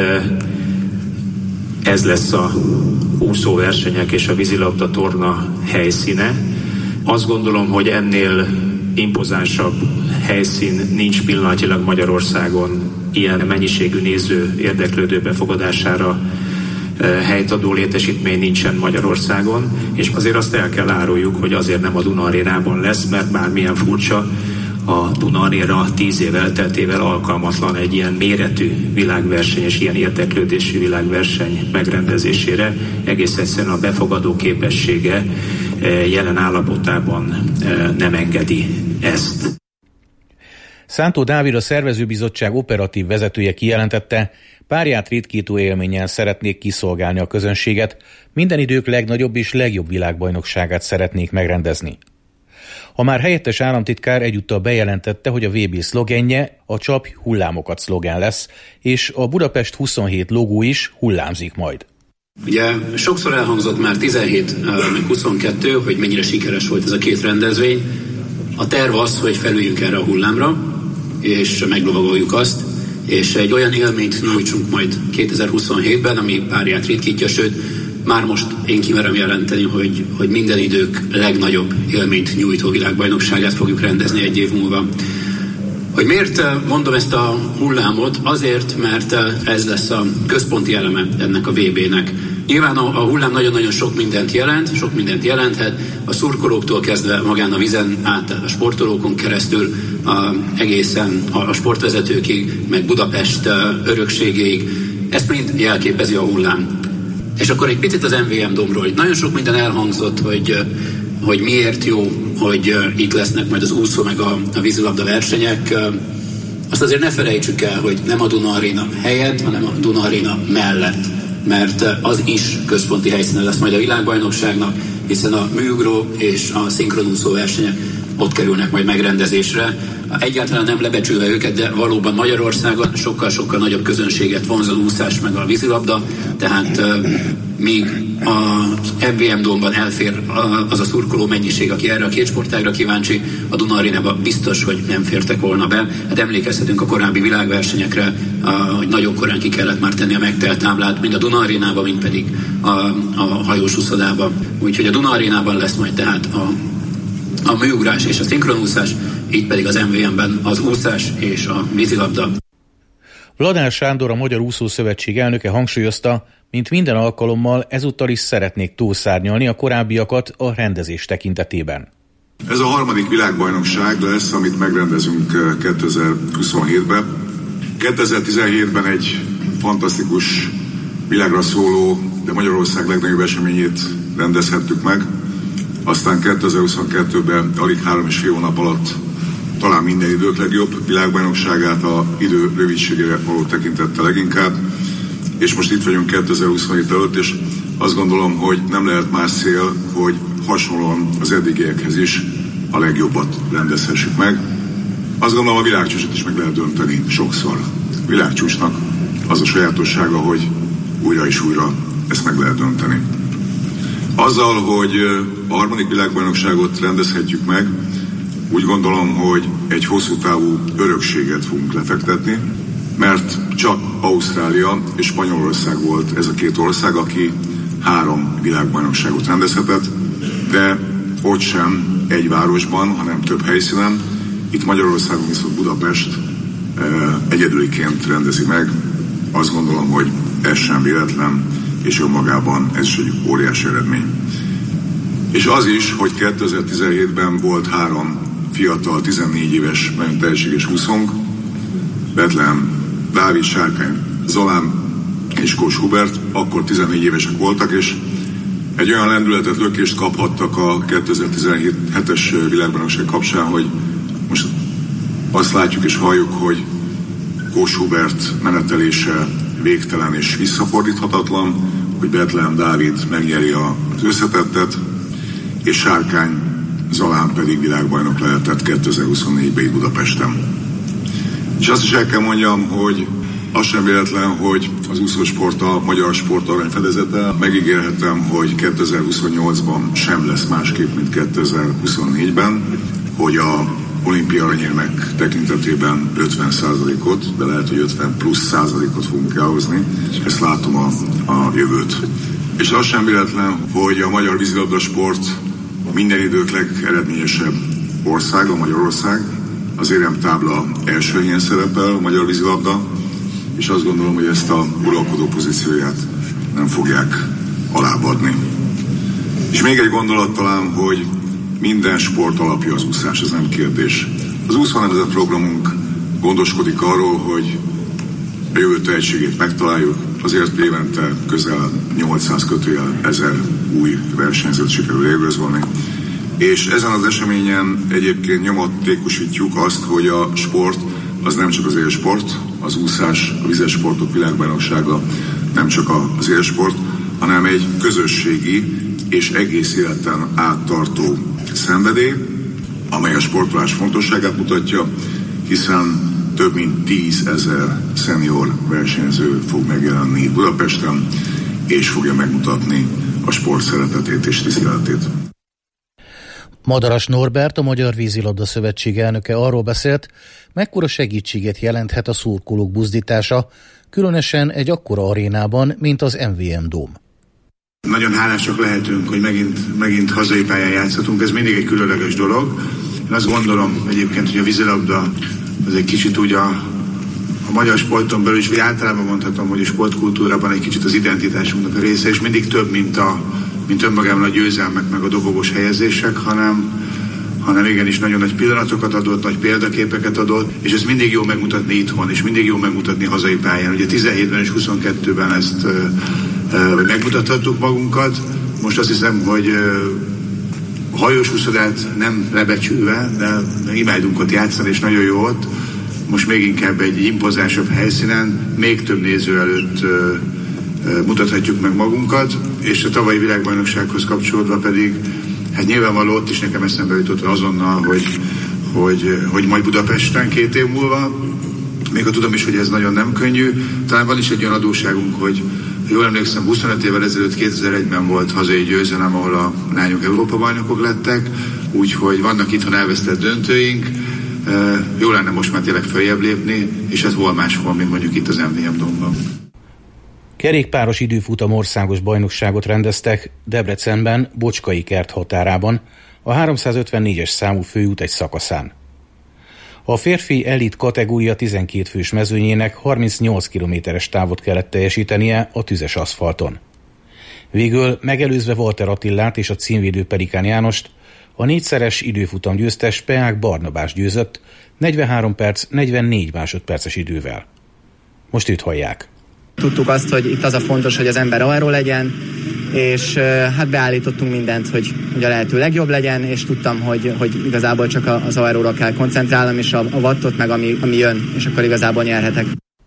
ez lesz a úszóversenyek és a vízilabda torna helyszíne. Azt gondolom, hogy ennél impozánsabb helyszín nincs pillanatilag Magyarországon, ilyen mennyiségű néző érdeklődő befogadására helyt adó létesítmény nincsen Magyarországon, és azért azt el kell áruljuk, hogy azért nem a Duna Arénában lesz, mert bármilyen furcsa, a Duna Aréna tíz év elteltével alkalmatlan egy ilyen méretű világverseny és ilyen érdeklődésű világverseny megrendezésére. Egész egyszerűen a befogadó képessége jelen állapotában nem engedi ezt. Szántó Dávid, a szervezőbizottság operatív vezetője kijelentette, párját ritkító élménnyel szeretnék kiszolgálni a közönséget, minden idők legnagyobb és legjobb világbajnokságát szeretnék megrendezni. A már helyettes államtitkár egyúttal bejelentette, hogy a vé bé szlogenje a Csapj hullámokat szlogen lesz, és a Budapest huszonhét logó is hullámzik majd. Ugye sokszor elhangzott már tizenhét meg huszonkettő, hogy mennyire sikeres volt ez a két rendezvény. A terv az, hogy felüljünk erre a hullámra, és meglovagoljuk azt, és egy olyan élményt nyújtsunk majd kétezer-huszonhétben, ami párját ritkítja, sőt, már most én kimerem jelenteni, hogy, hogy minden idők legnagyobb élményt nyújtó világbajnokságát fogjuk rendezni egy év múlva. Hogy miért mondom ezt a hullámot? Azért, mert ez lesz a központi eleme ennek a vé bének. Nyilván a, a hullám nagyon-nagyon sok mindent jelent, sok mindent jelenthet, a szurkolóktól kezdve magán a vízen át, a sportolókon keresztül, a, egészen a, a sportvezetőkig, meg Budapest örökségéig. Ezt mind jelképezi a hullám. És akkor egy picit az em vé em Domról. Nagyon sok minden elhangzott, hogy, hogy miért jó, hogy itt lesznek majd az úszó meg a, a vízilabda versenyek. Azt azért ne felejtsük el, hogy nem a Duna Aréna helyett, hanem a Duna Aréna mellett. Mert az is központi helyszínen lesz majd a világbajnokságnak, hiszen a műugró és a szinkronúszó versenyek ott kerülnek majd megrendezésre. Egyáltalán nem lebecsülve őket, de valóban Magyarországon sokkal-sokkal nagyobb közönséget vonzó úszás meg a vízilabda, tehát uh, míg az em vé em Domban elfér az a szurkoló mennyiség, aki erre a két sportágra kíváncsi, a Duna Arénába biztos, hogy nem fértek volna be. Hát emlékezhetünk a korábbi világversenyekre, uh, hogy nagyon korán ki kellett már tenni a megtelt táblát, mind a Duna Arénába, mind pedig a, a hajós úszodába. Úgyhogy a Duna Arénában lesz majd tehát a a műugrás és a szinkronúszás, így pedig az em vé em-ben az úszás és a vízilabda. Vladár Sándor, a Magyar Úszószövetség elnöke hangsúlyozta, mint minden alkalommal ezúttal is szeretnék túlszárnyalni a korábbiakat a rendezés tekintetében. Ez a harmadik világbajnokság lesz, amit megrendezünk kétezer-huszonhétben. kétezer-tizenhétben egy fantasztikus világra szóló, de Magyarország legnagyobb eseményét rendezhettük meg. Aztán kétezer-huszonkettőben alig három és fél hónap alatt talán minden idők legjobb világbajnokságát, a idő rövidségére való tekintettel leginkább. És most itt vagyunk kétezer-huszonhét előtt, és azt gondolom, hogy nem lehet más cél, hogy hasonlóan az eddigiekhez is a legjobbat rendezhessük meg. Azt gondolom, a világcsúcsot is meg lehet dönteni sokszor. A világcsúcsnak az a sajátossága, hogy újra és újra ezt meg lehet dönteni. Azzal, hogy a harmadik világbajnokságot rendezhetjük meg, úgy gondolom, hogy egy hosszú távú örökséget fogunk lefektetni, mert csak Ausztrália és Spanyolország volt ez a két ország, aki három világbajnokságot rendezhetett, de ott sem egy városban, hanem több helyszínen. Itt Magyarországon viszont Budapest egyedüliként rendezi meg. Azt gondolom, hogy ez sem véletlen, és önmagában ez is egy óriási eredmény. És az is, hogy kétezer-tizenhétben volt három fiatal, tizennégy éves, nagyon tehetséges húszonk, Bethlehem Dávid, Sárkány Zolán és Kós Hubert, akkor tizennégy évesek voltak, és egy olyan lendületet, lökést kaphattak a kétezer-tizenhetes világbajnokság kapcsán, hogy most azt látjuk és halljuk, hogy Kós Hubert menetelése végtelen és visszafordíthatatlan, hogy Bethlehem Dávid megnyeri az összetettet, és Sárkány Zolán pedig világbajnok lehetett kétezer-huszonnégyben itt Budapesten. És azt is el kell mondjam, hogy az sem véletlen, hogy az úszósport a magyar sport aranyfedezete. Megígérhetem, hogy kétezer-huszonnyolcban sem lesz másképp, mint kétezer-huszonnégyben, hogy a olimpia aranyérmek tekintetében ötven százalékot, de lehet, hogy ötven plusz százalékot fogunk elhozni. Ezt látom a, a jövőt. És az sem véletlen, hogy a magyar vízilabda sport minden idők legeredményesebb országa, Magyarország. Az éremtábla első helyen szerepel a magyar vízilabda, és azt gondolom, hogy ezt a uralkodó pozícióját nem fogják alábbadni. És még egy gondolat talán, hogy minden sport alapja az úszás, ez nem kérdés. Az úszó nemzet programunk gondoskodik arról, hogy a jövő tehetségét megtaláljuk, azért évente közel nyolcszáz kötőjel ezer új versenyzőt sikerül érvözolni. És ezen az eseményen egyébként nyomatékosítjuk azt, hogy a sport az nem csak az élsport, az úszás, a vizes sportok világbajnoksága nem csak az élsport, hanem egy közösségi és egész életen áttartó szenvedély, amely a sportolás fontosságát mutatja, hiszen több mint tízezer szenior versenyző fog megjelenni Budapesten, és fogja megmutatni a sport szeretetét és tiszteletét. Madaras Norbert, a Magyar Vízilabda Szövetség elnöke arról beszélt, mekkora segítséget jelenthet a szurkolók buzdítása, különösen egy akkora arénában, mint az em vé em Dóm. Nagyon hálásak lehetünk, hogy megint, megint hazai pályán játszhatunk, ez mindig egy különleges dolog. Én azt gondolom egyébként, hogy a vízilabda az egy kicsit úgy a, a magyar sporton belül is, vagy általában mondhatom, hogy a sportkultúrában egy kicsit az identitásunknak a része, és mindig több, mint, a, mint önmagában a győzelmek, meg a dobogós helyezések, hanem, hanem igenis nagyon nagy pillanatokat adott, nagy példaképeket adott, és ez mindig jó megmutatni itthon, és mindig jó megmutatni hazai pályán. Ugye tizenhétben és huszonkettőben ezt ö, ö, megmutathattuk magunkat. Most azt hiszem, hogy ö, hajós úszodát nem lebecsülve, de imádunk ott játszani, és nagyon jó ott. Most még inkább egy impozánsabb helyszínen, még több néző előtt ö, ö, mutathatjuk meg magunkat, és a tavalyi világbajnoksághoz kapcsolódva pedig, hát nyilvánvaló ott is nekem eszembe jutott azonnal, hogy, hogy, hogy majd Budapesten két év múlva, még ha tudom is, hogy ez nagyon nem könnyű, talán van is egy olyan adósságunk, hogy jól emlékszem, huszonöt évvel ezelőtt kétezer-egyben volt hazai győzelem, ahol a lányok Európa-bajnokok lettek, úgyhogy vannak itthon elvesztett döntőink, jó lenne most már tényleg följebb lépni, és ez hol máshol, mint mondjuk itt az em vé em Dómban. Kerékpáros időfutam országos bajnokságot rendeztek Debrecenben, Bocskai kert határában, a háromszázötvennégyes számú főút egy szakaszán. A férfi elit kategória tizenkét fős mezőnyének harmincnyolc kilométeres távot kellett teljesítenie a tüzes aszfalton. Végül megelőzve Walter Attilát és a címvédő Pelikán Jánost, a négyszeres időfutam győztes Peák Barnabás győzött negyvenhárom perc negyvennégy másodperces idővel. Most őt hallják. Tudtuk azt, hogy itt az a fontos, hogy az ember arról legyen, és hát beállítottunk mindent, hogy, hogy a lehető legjobb legyen, és tudtam, hogy, hogy igazából csak az aeróra kell koncentrálnom, és a, a wattot meg ami, ami jön, és akkor igazából nyerhetek.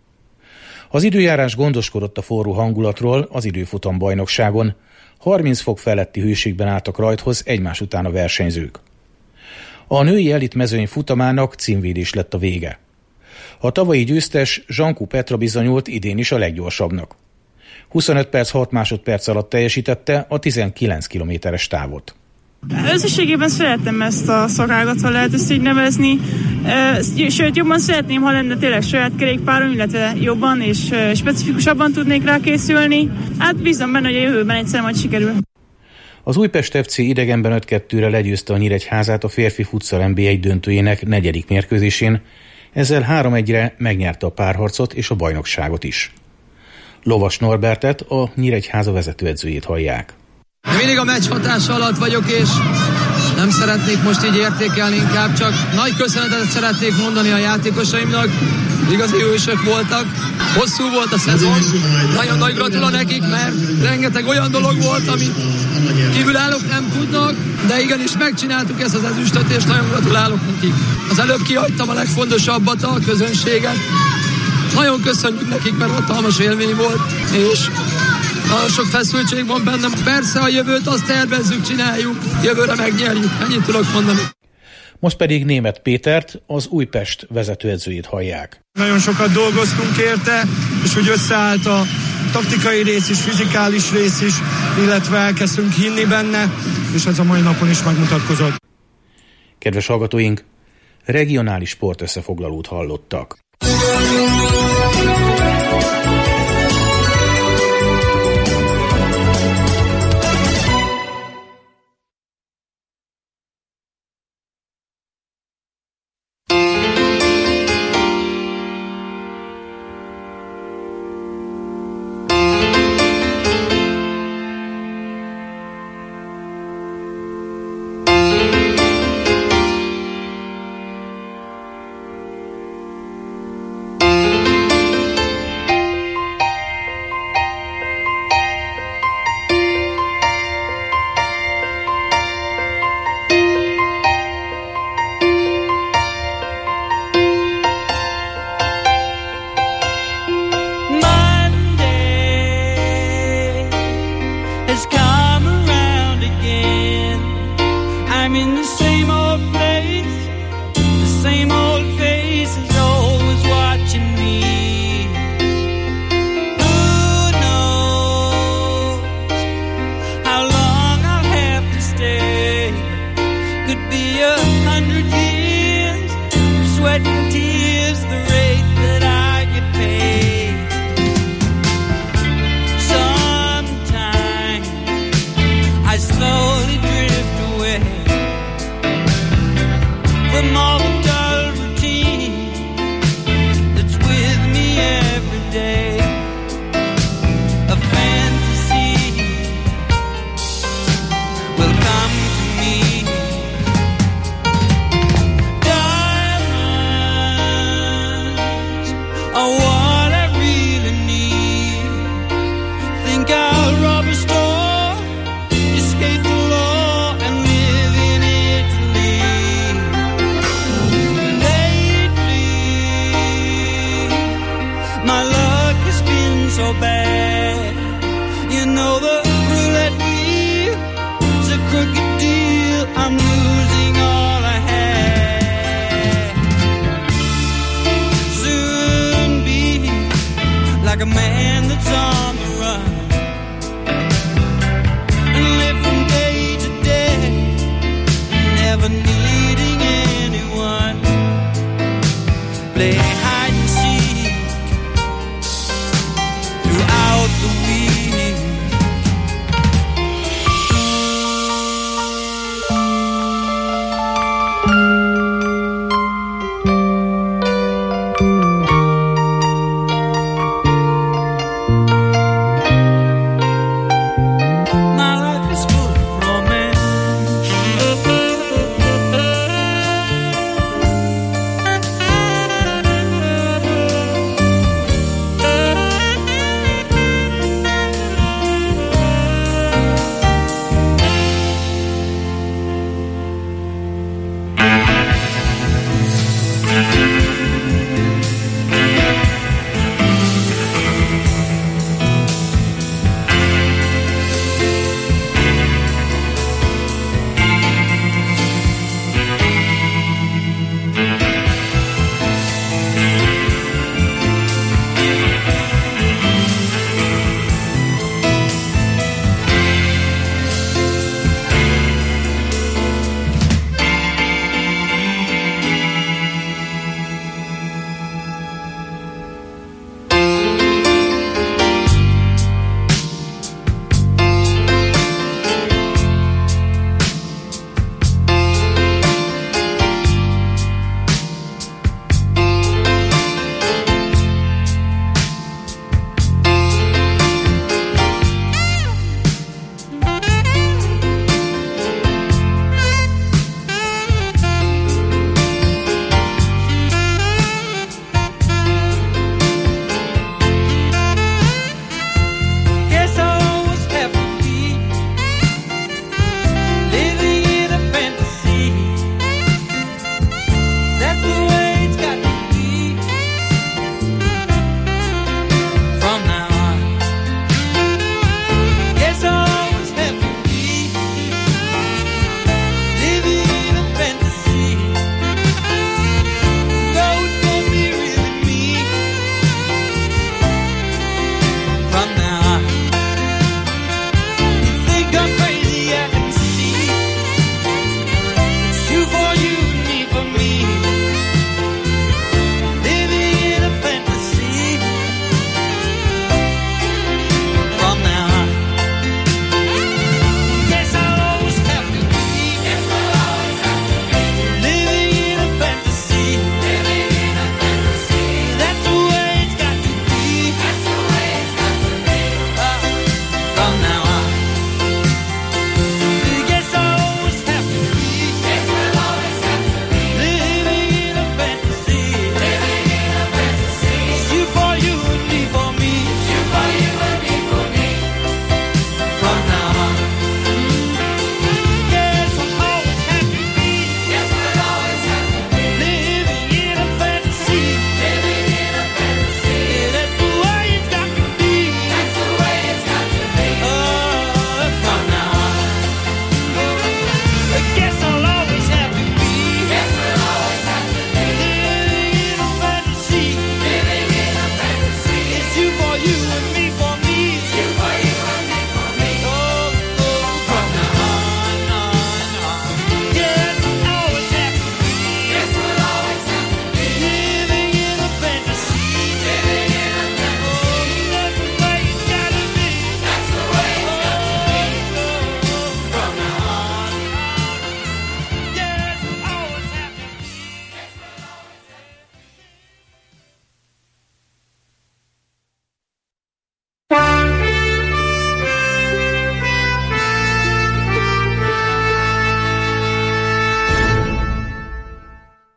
Az időjárás gondoskodott a forró hangulatról az időfutam bajnokságon. harminc fok feletti hőségben álltak rajthoz egymás után a versenyzők. A női elit mezőny futamának címvédés lett a vége. A tavalyi győztes Zsankó Petra bizonyult idén is a leggyorsabbnak. huszonöt perc hat másodperc alatt teljesítette a tizenkilenc kilométeres távot. Összességében szeretem ezt a szakágat, ha lehet ezt így nevezni. Sőt, jobban szeretném, ha lenne tényleg saját kerékpárom, illetve jobban és specifikusabban tudnék rá készülni. Hát bízom benne, hogy a jövőben egyszer majd sikerül. Az Újpest ef cé idegenben öt kettőre legyőzte a Nyíregyházát a férfi futsal en bé egy döntőjének negyedik mérkőzésén, ezzel három egyre megnyerte a párharcot és a bajnokságot is. Lovas Norbertet, a Nyíregyháza vezetőedzőjét hallják. Mindig a meccs hatása alatt vagyok, és nem szeretnék most így értékelni, inkább csak nagy köszönetet szeretnék mondani a játékosaimnak, igazi hősök voltak, hosszú volt a szezon, nagyon nagy gratula nekik, mert rengeteg olyan dolog volt, amit kívülállók nem tudnak, de igenis megcsináltuk ezt az ezüstöt, és nagyon gratulálok nekik. Az előbb kihagytam a legfontosabbat, a közönséget. Nagyon köszönjük nekik, mert hatalmas élmény volt, és nagyon sok feszültség van bennem. Persze a jövőt azt tervezzük, csináljuk, jövőre megnyerjük. Ennyit tudok mondani. Most pedig Németh Pétert, az Újpest vezetőedzőjét hallják. Nagyon sokat dolgoztunk érte, és úgy összeállt a taktikai rész is, fizikális rész is, illetve elkezdtünk hinni benne, és ez a mai napon is megmutatkozott. Kedves hallgatóink, regionális sportösszefoglalót hallottak.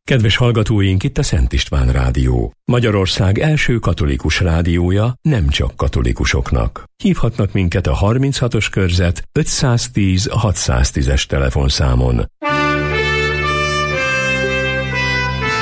Kedves hallgatóink, itt a Szent István Rádió. Magyarország első katolikus rádiója nem csak katolikusoknak. Hívhatnak minket a harminchatos körzet ötszáztíz hatszáztízes telefonszámon.